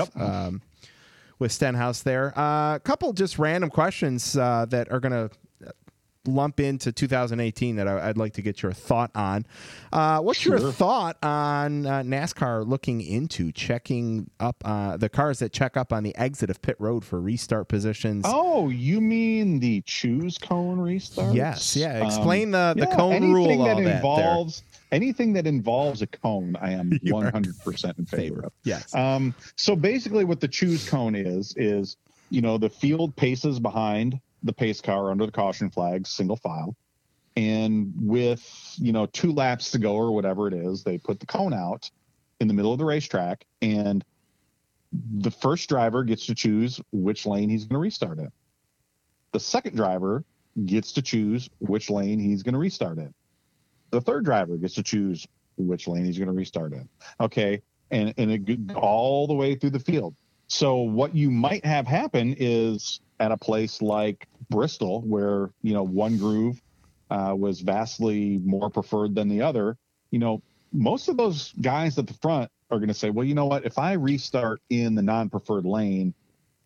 Speaker 1: with Stenhouse there. A couple just random questions that are going to lump into 2018 that I'd like to get your thought on. What's your thought on NASCAR looking into checking up the cars that check up on the exit of pit road for restart positions?
Speaker 3: Oh, you mean the choose cone restarts?
Speaker 1: Yes. Yeah. Explain the cone rule.
Speaker 3: Anything that involves a cone, I am 100% in favor of.
Speaker 1: Yes.
Speaker 3: So basically what the choose cone is, the field paces behind the pace car under the caution flag, single file. And with, 2 laps to go or whatever it is, they put the cone out in the middle of the racetrack, and the first driver gets to choose which lane he's going to restart in. The second driver gets to choose which lane he's going to restart in. The third driver gets to choose which lane he's going to restart in. Okay. And it all the way through the field. So what you might have happen is at a place like Bristol, where, one groove was vastly more preferred than the other, most of those guys at the front are going to say, well, you know what, if I restart in the non-preferred lane,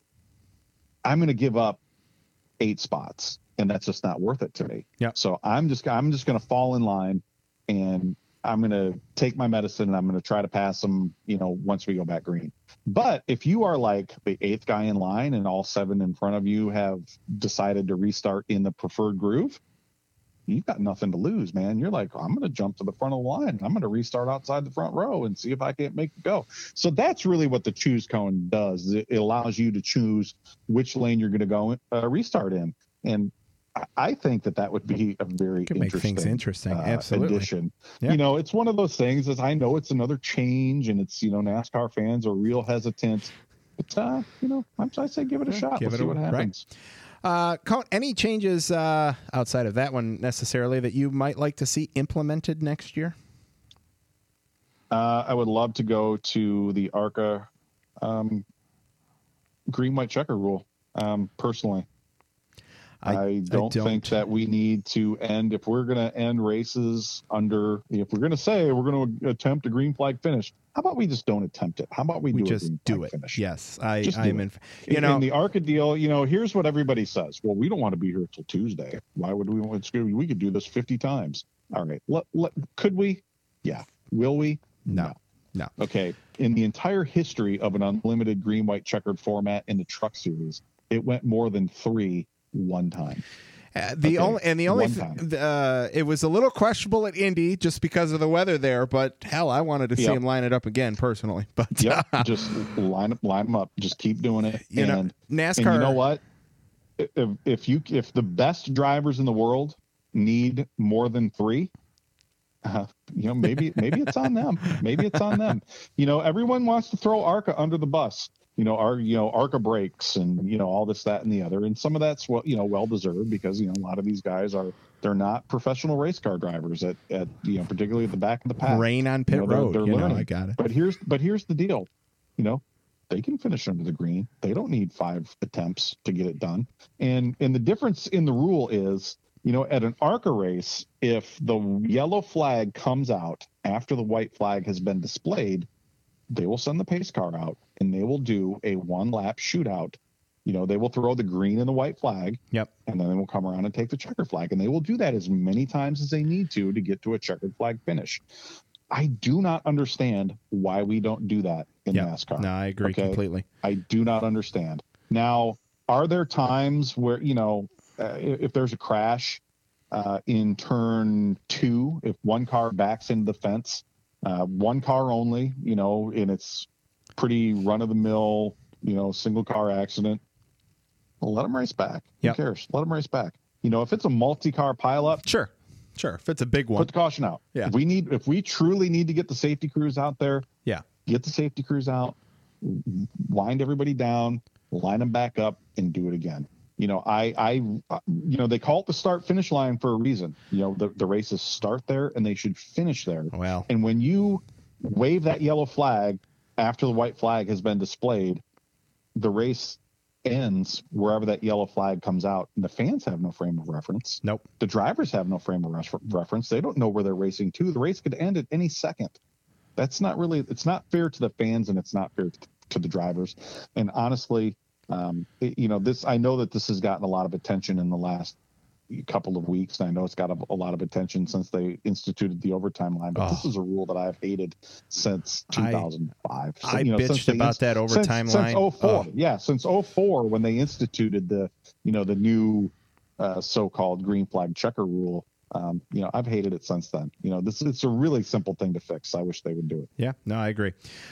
Speaker 3: I'm going to give up 8 spots. And that's just not worth it to me.
Speaker 1: Yeah.
Speaker 3: So I'm just going to fall in line, and I'm going to take my medicine, and I'm going to try to pass them, once we go back green. But if you are like the 8th guy in line and all 7 in front of you have decided to restart in the preferred groove, you've got nothing to lose, man. You're like, I'm going to jump to the front of the line. I'm going to restart outside the front row and see if I can't make it go. So that's really what the choose cone does. It allows you to choose which lane you're going to go restart in. And I think that would be a very
Speaker 1: interesting absolutely
Speaker 3: addition. Yeah. It's one of those things, as I know it's another change, and it's, NASCAR fans are real hesitant. But, I say give it a shot. We'll see what happens.
Speaker 1: Right. Any changes outside of that one necessarily that you might like to see implemented next year?
Speaker 3: I would love to go to the ARCA green, white checker rule, personally. I don't think that we need to end, if we're going to end races if we're going to say we're going to attempt a green flag finish, how about we just don't attempt it? How about we
Speaker 1: just do it?
Speaker 3: Finish?
Speaker 1: Yes, I'm in.
Speaker 3: In the ARCA deal, here's what everybody says. Well, we don't want to be here till Tuesday. Why would we want to? We could do this 50 times. All right. Could we? Yeah. Will we?
Speaker 1: No.
Speaker 3: Okay. In the entire history of an unlimited green, white checkered format in the Truck Series, it went more than 3 one time.
Speaker 1: It was a little questionable at Indy just because of the weather there, but hell, I wanted to see him line it up again personally. But
Speaker 3: just line them up, just keep doing it.
Speaker 1: NASCAR.
Speaker 3: And you know what? If the best drivers in the world need more than 3, maybe it's on them. Maybe it's on them. Everyone wants to throw ARCA under the bus. ARCA brakes and, all this, that, and the other. And some of that's well deserved because, a lot of these guys they're not professional race car drivers at particularly at the back of the pack.
Speaker 1: Rain on pit road.
Speaker 3: They're learning.
Speaker 1: I got it.
Speaker 3: But here's the deal. They can finish under the green. They don't need 5 attempts to get it done. And the difference in the rule is, at an ARCA race, if the yellow flag comes out after the white flag has been displayed, they will send the pace car out and they will do a 1-lap shootout. They will throw the green and the white flag.
Speaker 1: Yep.
Speaker 3: And then they will come around and take the checkered flag. And they will do that as many times as they need to get to a checkered flag finish. I do not understand why we don't do that in NASCAR.
Speaker 1: No, I agree completely.
Speaker 3: I do not understand. Now, are there times where, if there's a crash in turn 2, if one car backs into the fence, one car only, and it's pretty run-of-the-mill, single car accident, well, let them race back. Who cares? Let them race back. If it's a multi-car pileup,
Speaker 1: sure. If it's a big one,
Speaker 3: put the caution out.
Speaker 1: Yeah.
Speaker 3: If we truly need to get the safety crews out there, get the safety crews out, wind everybody down, line them back up, and do it again. They call it the start-finish line for a reason. The races start there and they should finish there.
Speaker 1: Well,
Speaker 3: and when you wave that yellow flag after the white flag has been displayed, the race ends wherever that yellow flag comes out. And the fans have no frame of reference.
Speaker 1: Nope.
Speaker 3: The drivers have no frame of reference. They don't know where they're racing to. The race could end at any second. It's not fair to the fans and it's not fair to the drivers. And honestly, I know that this has gotten a lot of attention in the last couple of weeks. And I know it's got a lot of attention since they instituted the overtime line, but this is a rule that I've hated since 2005.
Speaker 1: I bitched about that overtime line.
Speaker 3: Since 04. Yeah. Since 04, when they instituted the new so-called green flag checker rule. I've hated it since then. It's a really simple thing to fix. I wish they would do it.
Speaker 1: Yeah, no, I agree.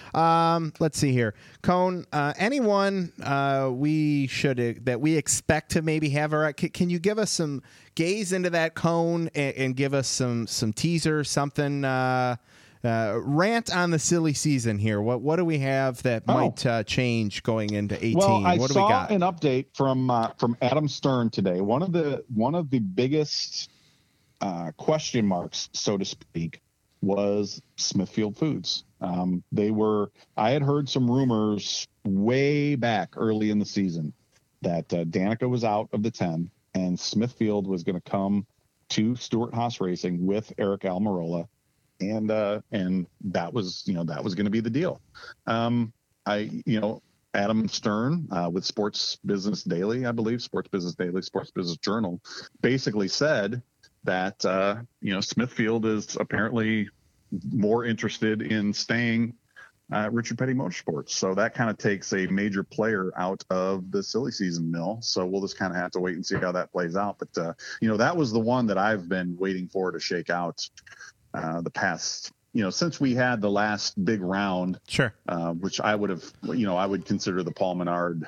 Speaker 1: Let's see here. Cone, anyone that we expect to maybe have can you give us some gaze into that, Cone, and give us some teaser, something, rant on the silly season here. What do we have that might change going into 18?
Speaker 3: Well, I
Speaker 1: what do
Speaker 3: saw
Speaker 1: we got?
Speaker 3: An update from Adam Stern today. One of the biggest question marks, so to speak, was Smithfield Foods. I had heard some rumors way back early in the season that Danica was out of the 10 and Smithfield was going to come to Stewart-Haas Racing with Eric Almirola. And that was going to be the deal. Adam Stern with Sports Business Daily, I believe, Sports Business Daily, Sports Business Journal, basically said that, Smithfield is apparently more interested in staying at Richard Petty Motorsports. So that kind of takes a major player out of the silly season mill. So we'll just kind of have to wait and see how that plays out. But, that was the one that I've been waiting for to shake out the past, since we had the last big round,
Speaker 1: sure,
Speaker 3: which I would consider the Paul Menard,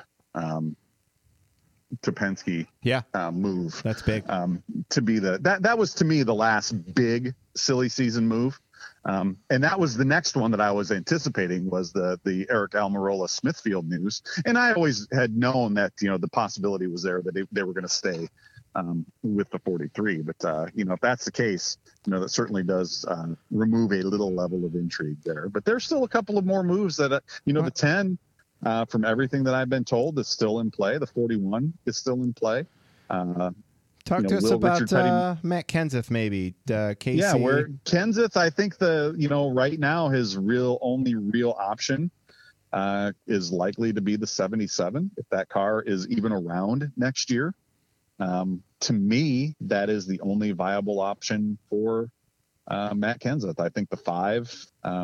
Speaker 3: to Penske move.
Speaker 1: That's big.
Speaker 3: To be that was to me the last big silly season move. And that was the next one that I was anticipating was the Eric Almirola Smithfield news. And I always had known that, the possibility was there that they were going to stay with the 43. But, if that's the case, that certainly does remove a little level of intrigue there. But there's still a couple of more moves that, the 10, from everything that I've been told, is still in play. The 41 is still in play.
Speaker 1: Talk to us about Matt Kenseth, maybe. Casey.
Speaker 3: Yeah, where Kenseth, I think right now his only real option is likely to be the 77 if that car is even around next year. To me, that is the only viable option for Matt Kenseth. I think the 5,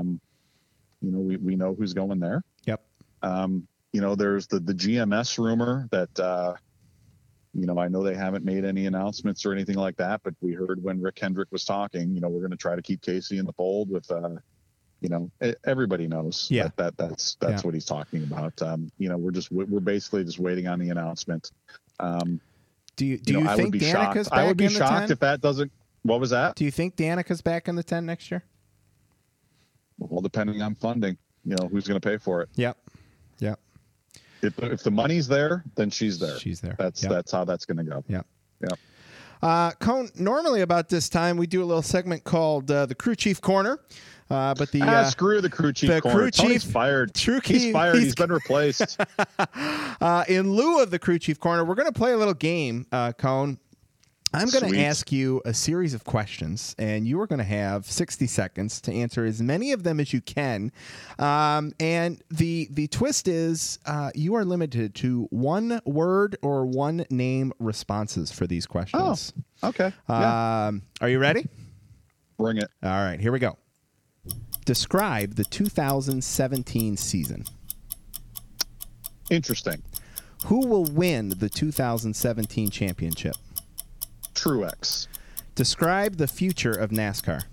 Speaker 3: we know who's going there.
Speaker 1: Yep.
Speaker 3: There's the GMS rumor that, I know they haven't made any announcements or anything like that, but we heard when Rick Hendrick was talking, we're going to try to keep Casey in the fold with, everybody knows that's what he's talking about. We're basically just waiting on the announcement.
Speaker 1: Do you think Danica's back?
Speaker 3: I would be shocked if that doesn't. What was that?
Speaker 1: Do you think Danica's back in the 10 next year?
Speaker 3: Well, depending on funding, who's going to pay for it.
Speaker 1: Yep.
Speaker 3: If the money's there, then she's there.
Speaker 1: She's there.
Speaker 3: That's how that's going to go.
Speaker 1: Yeah.
Speaker 3: Yeah.
Speaker 1: Cone, normally about this time we do a little segment called the Crew Chief Corner. But the
Speaker 3: screw the crew chief.
Speaker 1: The
Speaker 3: corner.
Speaker 1: crew
Speaker 3: Tony's
Speaker 1: chief
Speaker 3: fired.
Speaker 1: He's
Speaker 3: fired. He's been replaced.
Speaker 1: In lieu of the Crew Chief Corner, we're going to play a little game, Cone. I'm going to ask you a series of questions, and you are going to have 60 seconds to answer as many of them as you can. And the twist is you are limited to one word or one name responses for these questions.
Speaker 3: Oh, okay. Yeah.
Speaker 1: Are you ready?
Speaker 3: Bring it.
Speaker 1: All right, here we go. Describe the 2017 season.
Speaker 3: Interesting.
Speaker 1: Who will win the 2017 championship?
Speaker 3: Truex.
Speaker 1: Describe the future of NASCAR.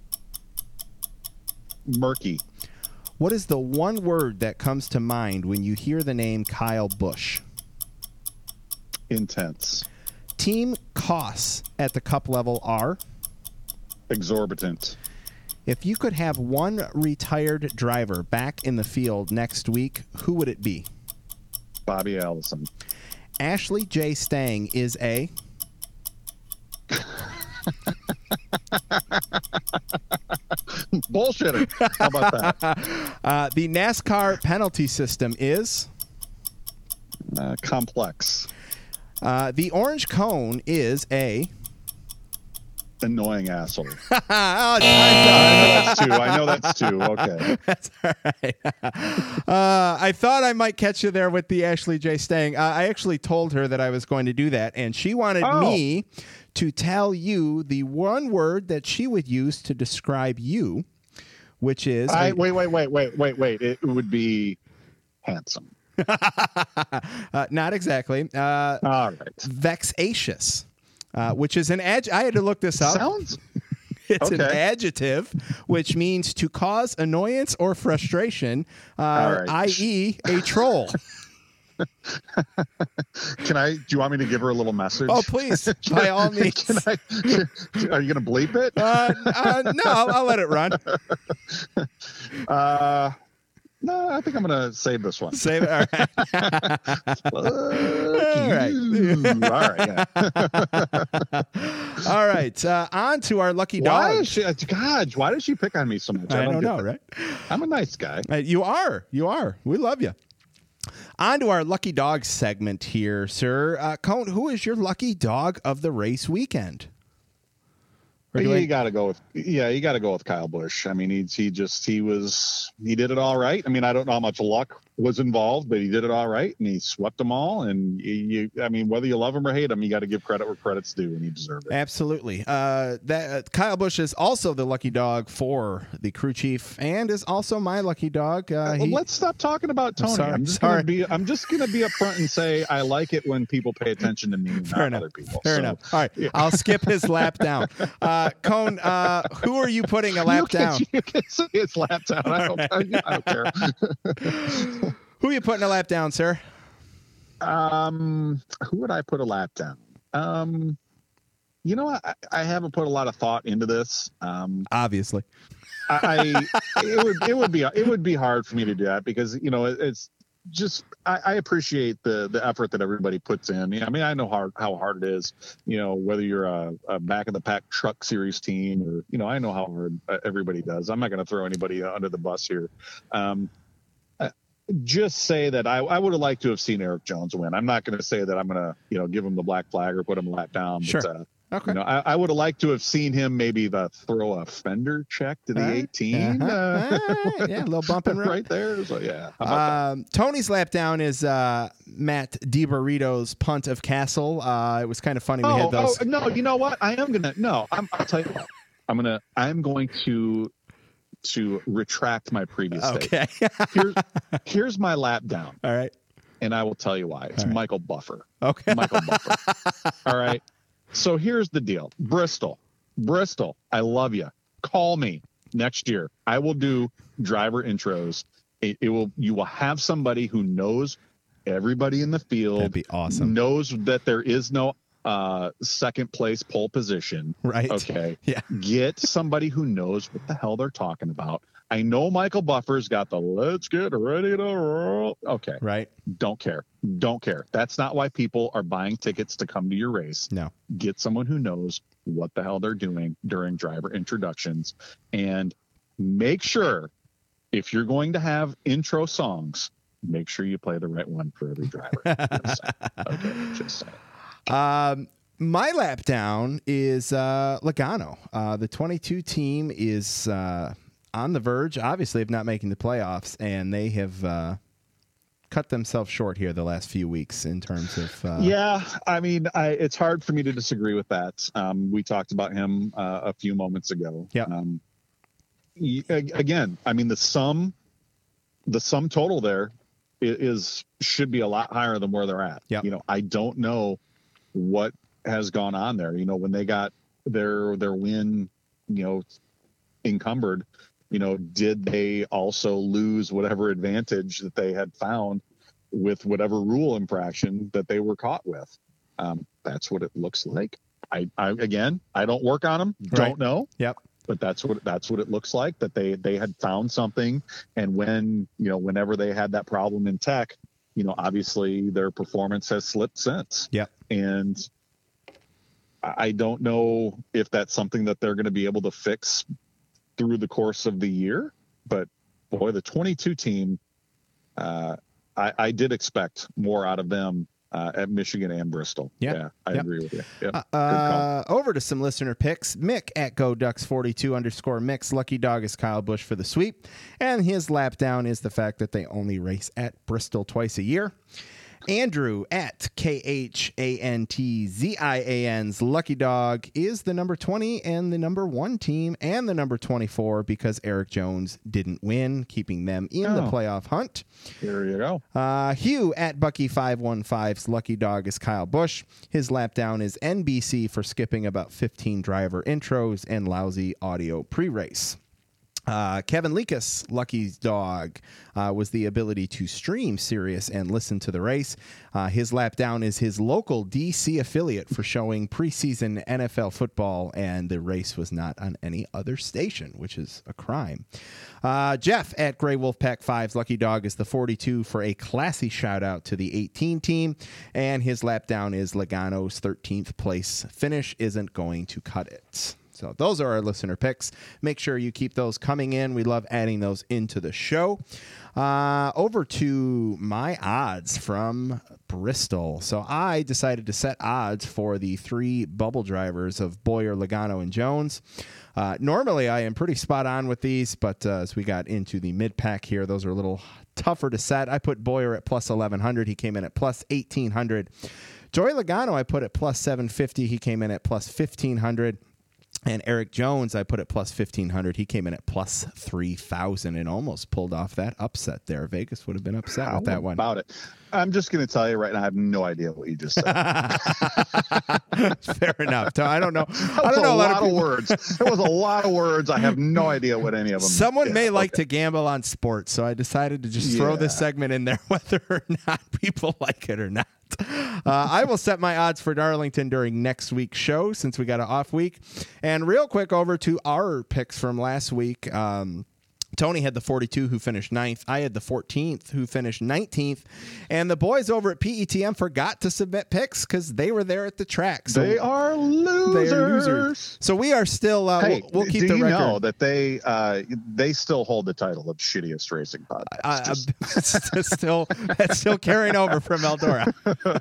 Speaker 3: Murky.
Speaker 1: What is the one word that comes to mind when you hear the name Kyle Busch?
Speaker 3: Intense.
Speaker 1: Team costs at the Cup level are?
Speaker 3: Exorbitant.
Speaker 1: If you could have one retired driver back in the field next week, who would it be?
Speaker 3: Bobby Allison.
Speaker 1: Ashley J. Stang is a?
Speaker 3: Bullshitter. How about that?
Speaker 1: The NASCAR penalty system is?
Speaker 3: Complex.
Speaker 1: The orange cone is a?
Speaker 3: Annoying asshole.
Speaker 1: I
Speaker 3: know that's two. Okay.
Speaker 1: That's all right. I thought I might catch you there with the Ashley J. Stang. I actually told her that I was going to do that, and she wanted me to tell you the one word that she would use to describe you, which is...
Speaker 3: Wait. It would be handsome.
Speaker 1: Not exactly.
Speaker 3: All right.
Speaker 1: Vexatious. Which is an I had to look this up. It's an adjective, which means to cause annoyance or frustration, i.e., a troll.
Speaker 3: Do you want me to give her a little message?
Speaker 1: Oh, please, by all means.
Speaker 3: Are you going to bleep it?
Speaker 1: No, I'll let it run.
Speaker 3: No, I think I'm going to save this one.
Speaker 1: Save it. All right.
Speaker 3: All right. Yeah.
Speaker 1: All right. On to our lucky dog.
Speaker 3: Why does she pick on me so much?
Speaker 1: I don't know, right?
Speaker 3: I'm a nice guy.
Speaker 1: You are. We love you. On to our lucky dog segment here, sir. Cone, who is your lucky dog of the race weekend?
Speaker 3: You got to go with Kyle Busch. I mean, he did it all right. I mean, I don't know how much luck was involved, but he did it all right, and he swept them all. And I mean, whether you love him or hate him, you got to give credit where credit's due, and he deserved it.
Speaker 1: Absolutely. Kyle Busch is also the lucky dog for the crew chief, and is also my lucky dog.
Speaker 3: Let's stop talking about Tony. I'm just gonna be upfront and say I like it when people pay attention to me, not other people.
Speaker 1: Fair enough. All right, yeah. I'll skip his lap down. Cone, who are you putting a lap down?
Speaker 3: You can say it's lap down. I don't care.
Speaker 1: Who are you putting a lap down, sir?
Speaker 3: Who would I put a lap down? I haven't put a lot of thought into this.
Speaker 1: Obviously,
Speaker 3: it would be hard for me to do that because it's just I appreciate the effort that everybody puts in. I mean, I know how hard it is. Whether you're a back of the pack truck series team or I know how hard everybody does. I'm not going to throw anybody under the bus here. Just say that I would have liked to have seen Eric Jones win. I'm not going to say that I'm going to give him the black flag or put him a lap down.
Speaker 1: Sure.
Speaker 3: But,
Speaker 1: okay.
Speaker 3: I would have liked to have seen him maybe throw a fender check to the 18.
Speaker 1: Yeah, a little bump and run
Speaker 3: right there. So yeah.
Speaker 1: Tony's lap down is Matt DiBurrito's punt of Castle. It was kind of funny. We had those.
Speaker 3: No, you know what? I'll tell you what. I'm going to retract my previous statement. Here's my lap down.
Speaker 1: All right.
Speaker 3: And I will tell you why. It's Michael Buffer.
Speaker 1: Okay.
Speaker 3: Michael Buffer. All right. So here's the deal. Bristol, I love you. Call me next year. I will do driver intros. You will have somebody who knows everybody in the field.
Speaker 1: That'd be awesome.
Speaker 3: Knows that there is no second place pole position.
Speaker 1: Right.
Speaker 3: Okay.
Speaker 1: Yeah.
Speaker 3: Get somebody who knows what the hell they're talking about. I know Michael Buffer's got the let's get ready to roll. Okay.
Speaker 1: Right.
Speaker 3: Don't care. That's not why people are buying tickets to come to your race.
Speaker 1: No.
Speaker 3: Get someone who knows what the hell they're doing during driver introductions, and make sure if you're going to have intro songs, make sure you play the right one for every driver. Just saying.
Speaker 1: My lap down is Logano. The 22 team is on the verge, obviously, of not making the playoffs, and they have cut themselves short here the last few weeks in terms of.
Speaker 3: Yeah, I mean, it's hard for me to disagree with that. We talked about him a few moments ago.
Speaker 1: Yeah.
Speaker 3: Again, I mean, the sum total there should be a lot higher than where they're at.
Speaker 1: Yep.
Speaker 3: I don't know what has gone on there. When they got their win, encumbered, did they also lose whatever advantage that they had found with whatever rule infraction that they were caught with? That's what it looks like. I don't work on them.
Speaker 1: Right.
Speaker 3: Don't know.
Speaker 1: Yep.
Speaker 3: But that's what it looks like, that they had found something. And whenever they had that problem in tech, obviously their performance has slipped since.
Speaker 1: Yep.
Speaker 3: And I don't know if that's something that they're going to be able to fix through the course of the year. But boy, the 22 team, I did expect more out of them at Michigan and Bristol.
Speaker 1: Yeah,
Speaker 3: I agree with you. Yeah.
Speaker 1: Over to some listener picks. Mick at GoDucks42_ Mick's lucky dog is Kyle Busch for the sweep, and his lap down is the fact that they only race at Bristol twice a year. Andrew at KHANTZIAN's lucky dog is the number 20 and the number 1 team and the number 24 because Eric Jones didn't win, keeping them in the playoff hunt.
Speaker 3: There you go.
Speaker 1: Hugh at Bucky515's lucky dog is Kyle Busch. His lap down is NBC for skipping about 15 driver intros and lousy audio pre-race. Kevin Likas, lucky dog, was the ability to stream Sirius and listen to the race. His lap down is his local DC affiliate for showing preseason NFL football, and the race was not on any other station, which is a crime. Jeff at Grey Wolf Pack 5's lucky dog is the 42 for a classy shout out to the 18 team, and his lap down is Logano's 13th place finish isn't going to cut it. So those are our listener picks. Make sure you keep those coming in. We love adding those into the show. Over to my odds from Bristol. So I decided to set odds for the 3 bubble drivers of Bowyer, Logano, and Jones. Normally, I am pretty spot on with these, but as we got into the mid-pack here, those are a little tougher to set. I put Bowyer at plus 1,100. He came in at plus 1,800. Joey Logano, I put at plus 750. He came in at plus 1,500. And Eric Jones, I put at plus 1,500. He came in at plus 3,000 and almost pulled off that upset there. Vegas would have been upset with that one.
Speaker 3: About it. I'm just going to tell you right now, I have no idea what you just said.
Speaker 1: Fair enough. I don't know.
Speaker 3: I don't know a lot of words. There was a lot of words. I have no idea what any of them.
Speaker 1: Someone may like to gamble on sports, so I decided to just throw this segment in there, whether or not people like it or not. I will set my odds for Darlington during next week's show since we got an off week. And real quick over to our picks from last week. Tony had the 42 who finished 9th. I had the 14th who finished 19th. And the boys over at PETM forgot to submit picks because they were there at the track. So
Speaker 3: they are losers.
Speaker 1: So we are still,
Speaker 3: hey,
Speaker 1: we'll keep the record.
Speaker 3: Do you know that they still hold the title of shittiest racing podcast?
Speaker 1: That's still carrying over from Eldora.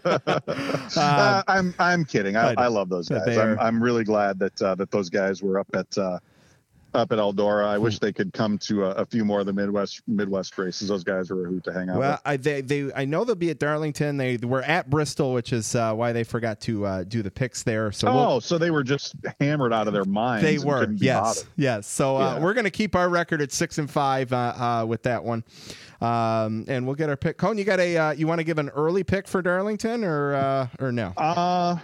Speaker 3: I'm kidding. I love those guys. I'm really glad that those guys were up at Eldora. I wish they could come to a few more of the Midwest races. Those guys are a hoot to hang out with.
Speaker 1: I know they'll be at Darlington. They were at Bristol, which is why they forgot to do the picks there. So
Speaker 3: so they were just hammered out of their minds.
Speaker 1: They were, yes. So we're going to keep our record at 6-5 with that one, and we'll get our pick. Cone, you got you want to give an early pick for Darlington or no?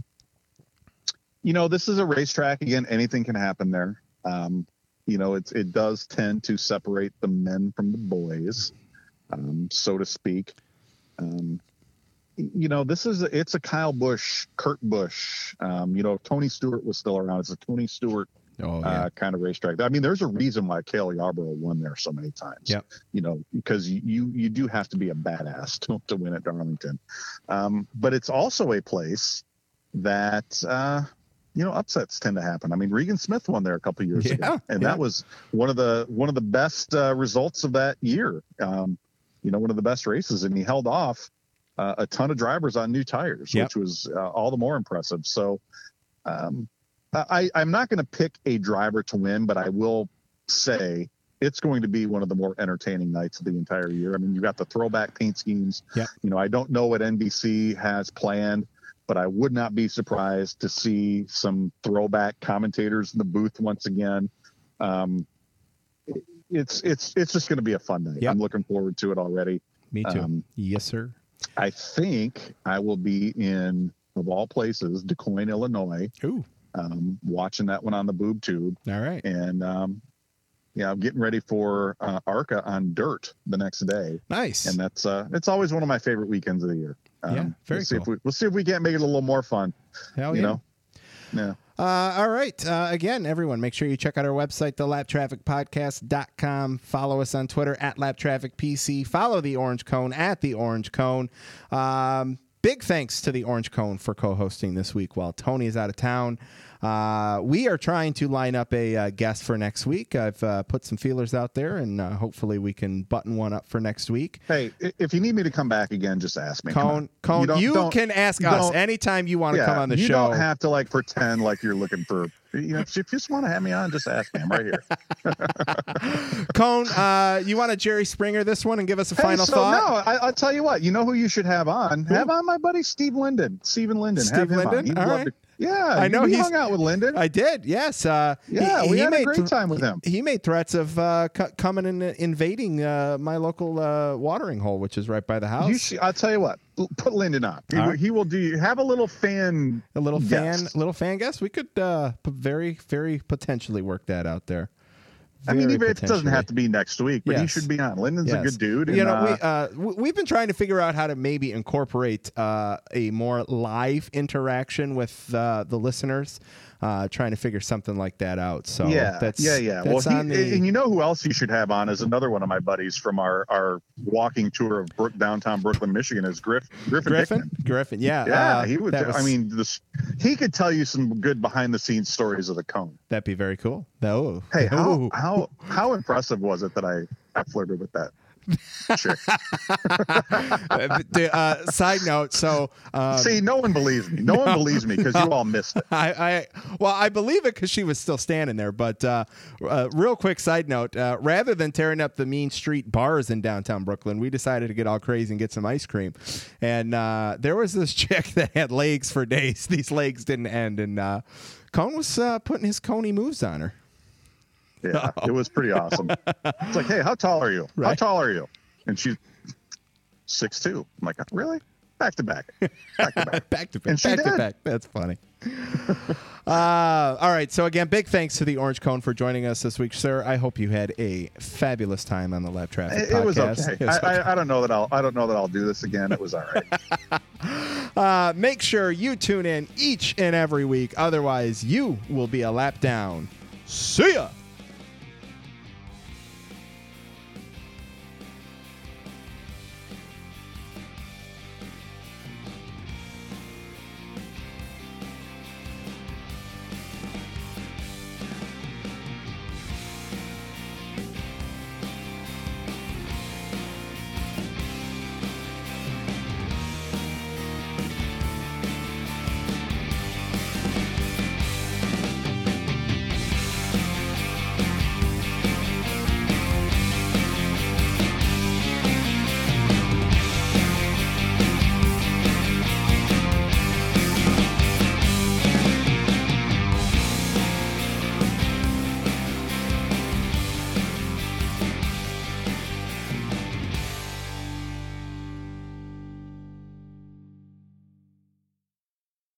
Speaker 3: This is a racetrack. Again, anything can happen there. It does tend to separate the men from the boys, so to speak. It's a Kyle Busch, Kurt Busch. Tony Stewart was still around. It's a Tony Stewart kind of racetrack. I mean, there's a reason why Cale Yarborough won there so many times.
Speaker 1: Yep.
Speaker 3: Because you do have to be a badass to win at Darlington. But it's also a place that upsets tend to happen. I mean, Regan Smith won there a couple of years ago, and that was one of the best results of that year. One of the best races, and he held off a ton of drivers on new tires, which was all the more impressive. So I'm not going to pick a driver to win, but I will say it's going to be one of the more entertaining nights of the entire year. I mean, you've got the throwback paint schemes.
Speaker 1: Yeah.
Speaker 3: I don't know what NBC has planned, but I would not be surprised to see some throwback commentators in the booth once again. It's just going to be a fun night.
Speaker 1: Yep.
Speaker 3: I'm looking forward to it already.
Speaker 1: Me too. Yes, sir.
Speaker 3: I think I will be in, of all places, DeCoin, Illinois.
Speaker 1: Ooh.
Speaker 3: Watching that one on the boob tube.
Speaker 1: All right.
Speaker 3: And I'm getting ready for ARCA on dirt the next day.
Speaker 1: Nice.
Speaker 3: And that's it's always one of my favorite weekends of the year.
Speaker 1: Very cool.
Speaker 3: We'll see if we can't make it a little more fun.
Speaker 1: Hell yeah.
Speaker 3: Yeah.
Speaker 1: All right. Again, everyone, make sure you check out our website, thelaptrafficpodcast.com. Follow us on Twitter @LapTrafficPC. Follow the Orange Cone @the Orange Cone. Big thanks to the Orange Cone for co-hosting this week while Tony is out of town. We are trying to line up a guest for next week. I've put some feelers out there, and hopefully we can button one up for next week.
Speaker 3: Hey, if you need me to come back again, just ask me.
Speaker 1: Cone, you can ask us anytime you want to come on the show.
Speaker 3: You don't have to pretend like you're looking for. If you just want to have me on, just ask me. I'm right here.
Speaker 1: Cone, you want to Jerry Springer this one and give us a final thought?
Speaker 3: No, I'll tell you what. You know who you should have on? Who? Have on my buddy Stephen Linden.
Speaker 1: Steve Linden? All right.
Speaker 3: I know he hung out with Linden.
Speaker 1: I did, yes.
Speaker 3: We had a great time with him.
Speaker 1: He made threats of coming and invading my local watering hole, which is right by the house.
Speaker 3: I'll tell you what. Put Linden on. He will do. Have a little fan.
Speaker 1: A little fan guest. We could very, very potentially work that out there.
Speaker 3: I mean, even it doesn't have to be next week, but he should be on. Linden's a good dude. And,
Speaker 1: we've been trying to figure out how to maybe incorporate a more live interaction with the listeners. Trying to figure something like that out. So that's
Speaker 3: well, and you know who else you should have on is another one of my buddies from our walking tour of downtown Brooklyn, Michigan, is Griffin.
Speaker 1: Griffin, yeah.
Speaker 3: Yeah, he would. He could tell you some good behind the scenes stories of the Cone.
Speaker 1: That'd be very cool. Oh,
Speaker 3: hey, how impressive was it that I flirted with that? Sure.
Speaker 1: Side note. So,
Speaker 3: see, no one believes me. No one believes me because you all missed it.
Speaker 1: I believe it because she was still standing there. But real quick side note: rather than tearing up the mean street bars in downtown Brooklyn, we decided to get all crazy and get some ice cream. And there was this chick that had legs for days. These legs didn't end, and Cone was putting his Coney moves on her.
Speaker 3: Yeah, it was pretty awesome. It's like, hey, how tall are you? Right. How tall are you? And she's 6'2". I'm like, really? Back to back.
Speaker 1: Back to back. That's funny. All right. So again, big thanks to the Orange Cone for joining us this week, sir. I hope you had a fabulous time on the Lap Traffic podcast.
Speaker 3: It was okay. I don't know that I'll do this again. It was all right.
Speaker 1: Make sure you tune in each and every week. Otherwise, you will be a lap down. See ya.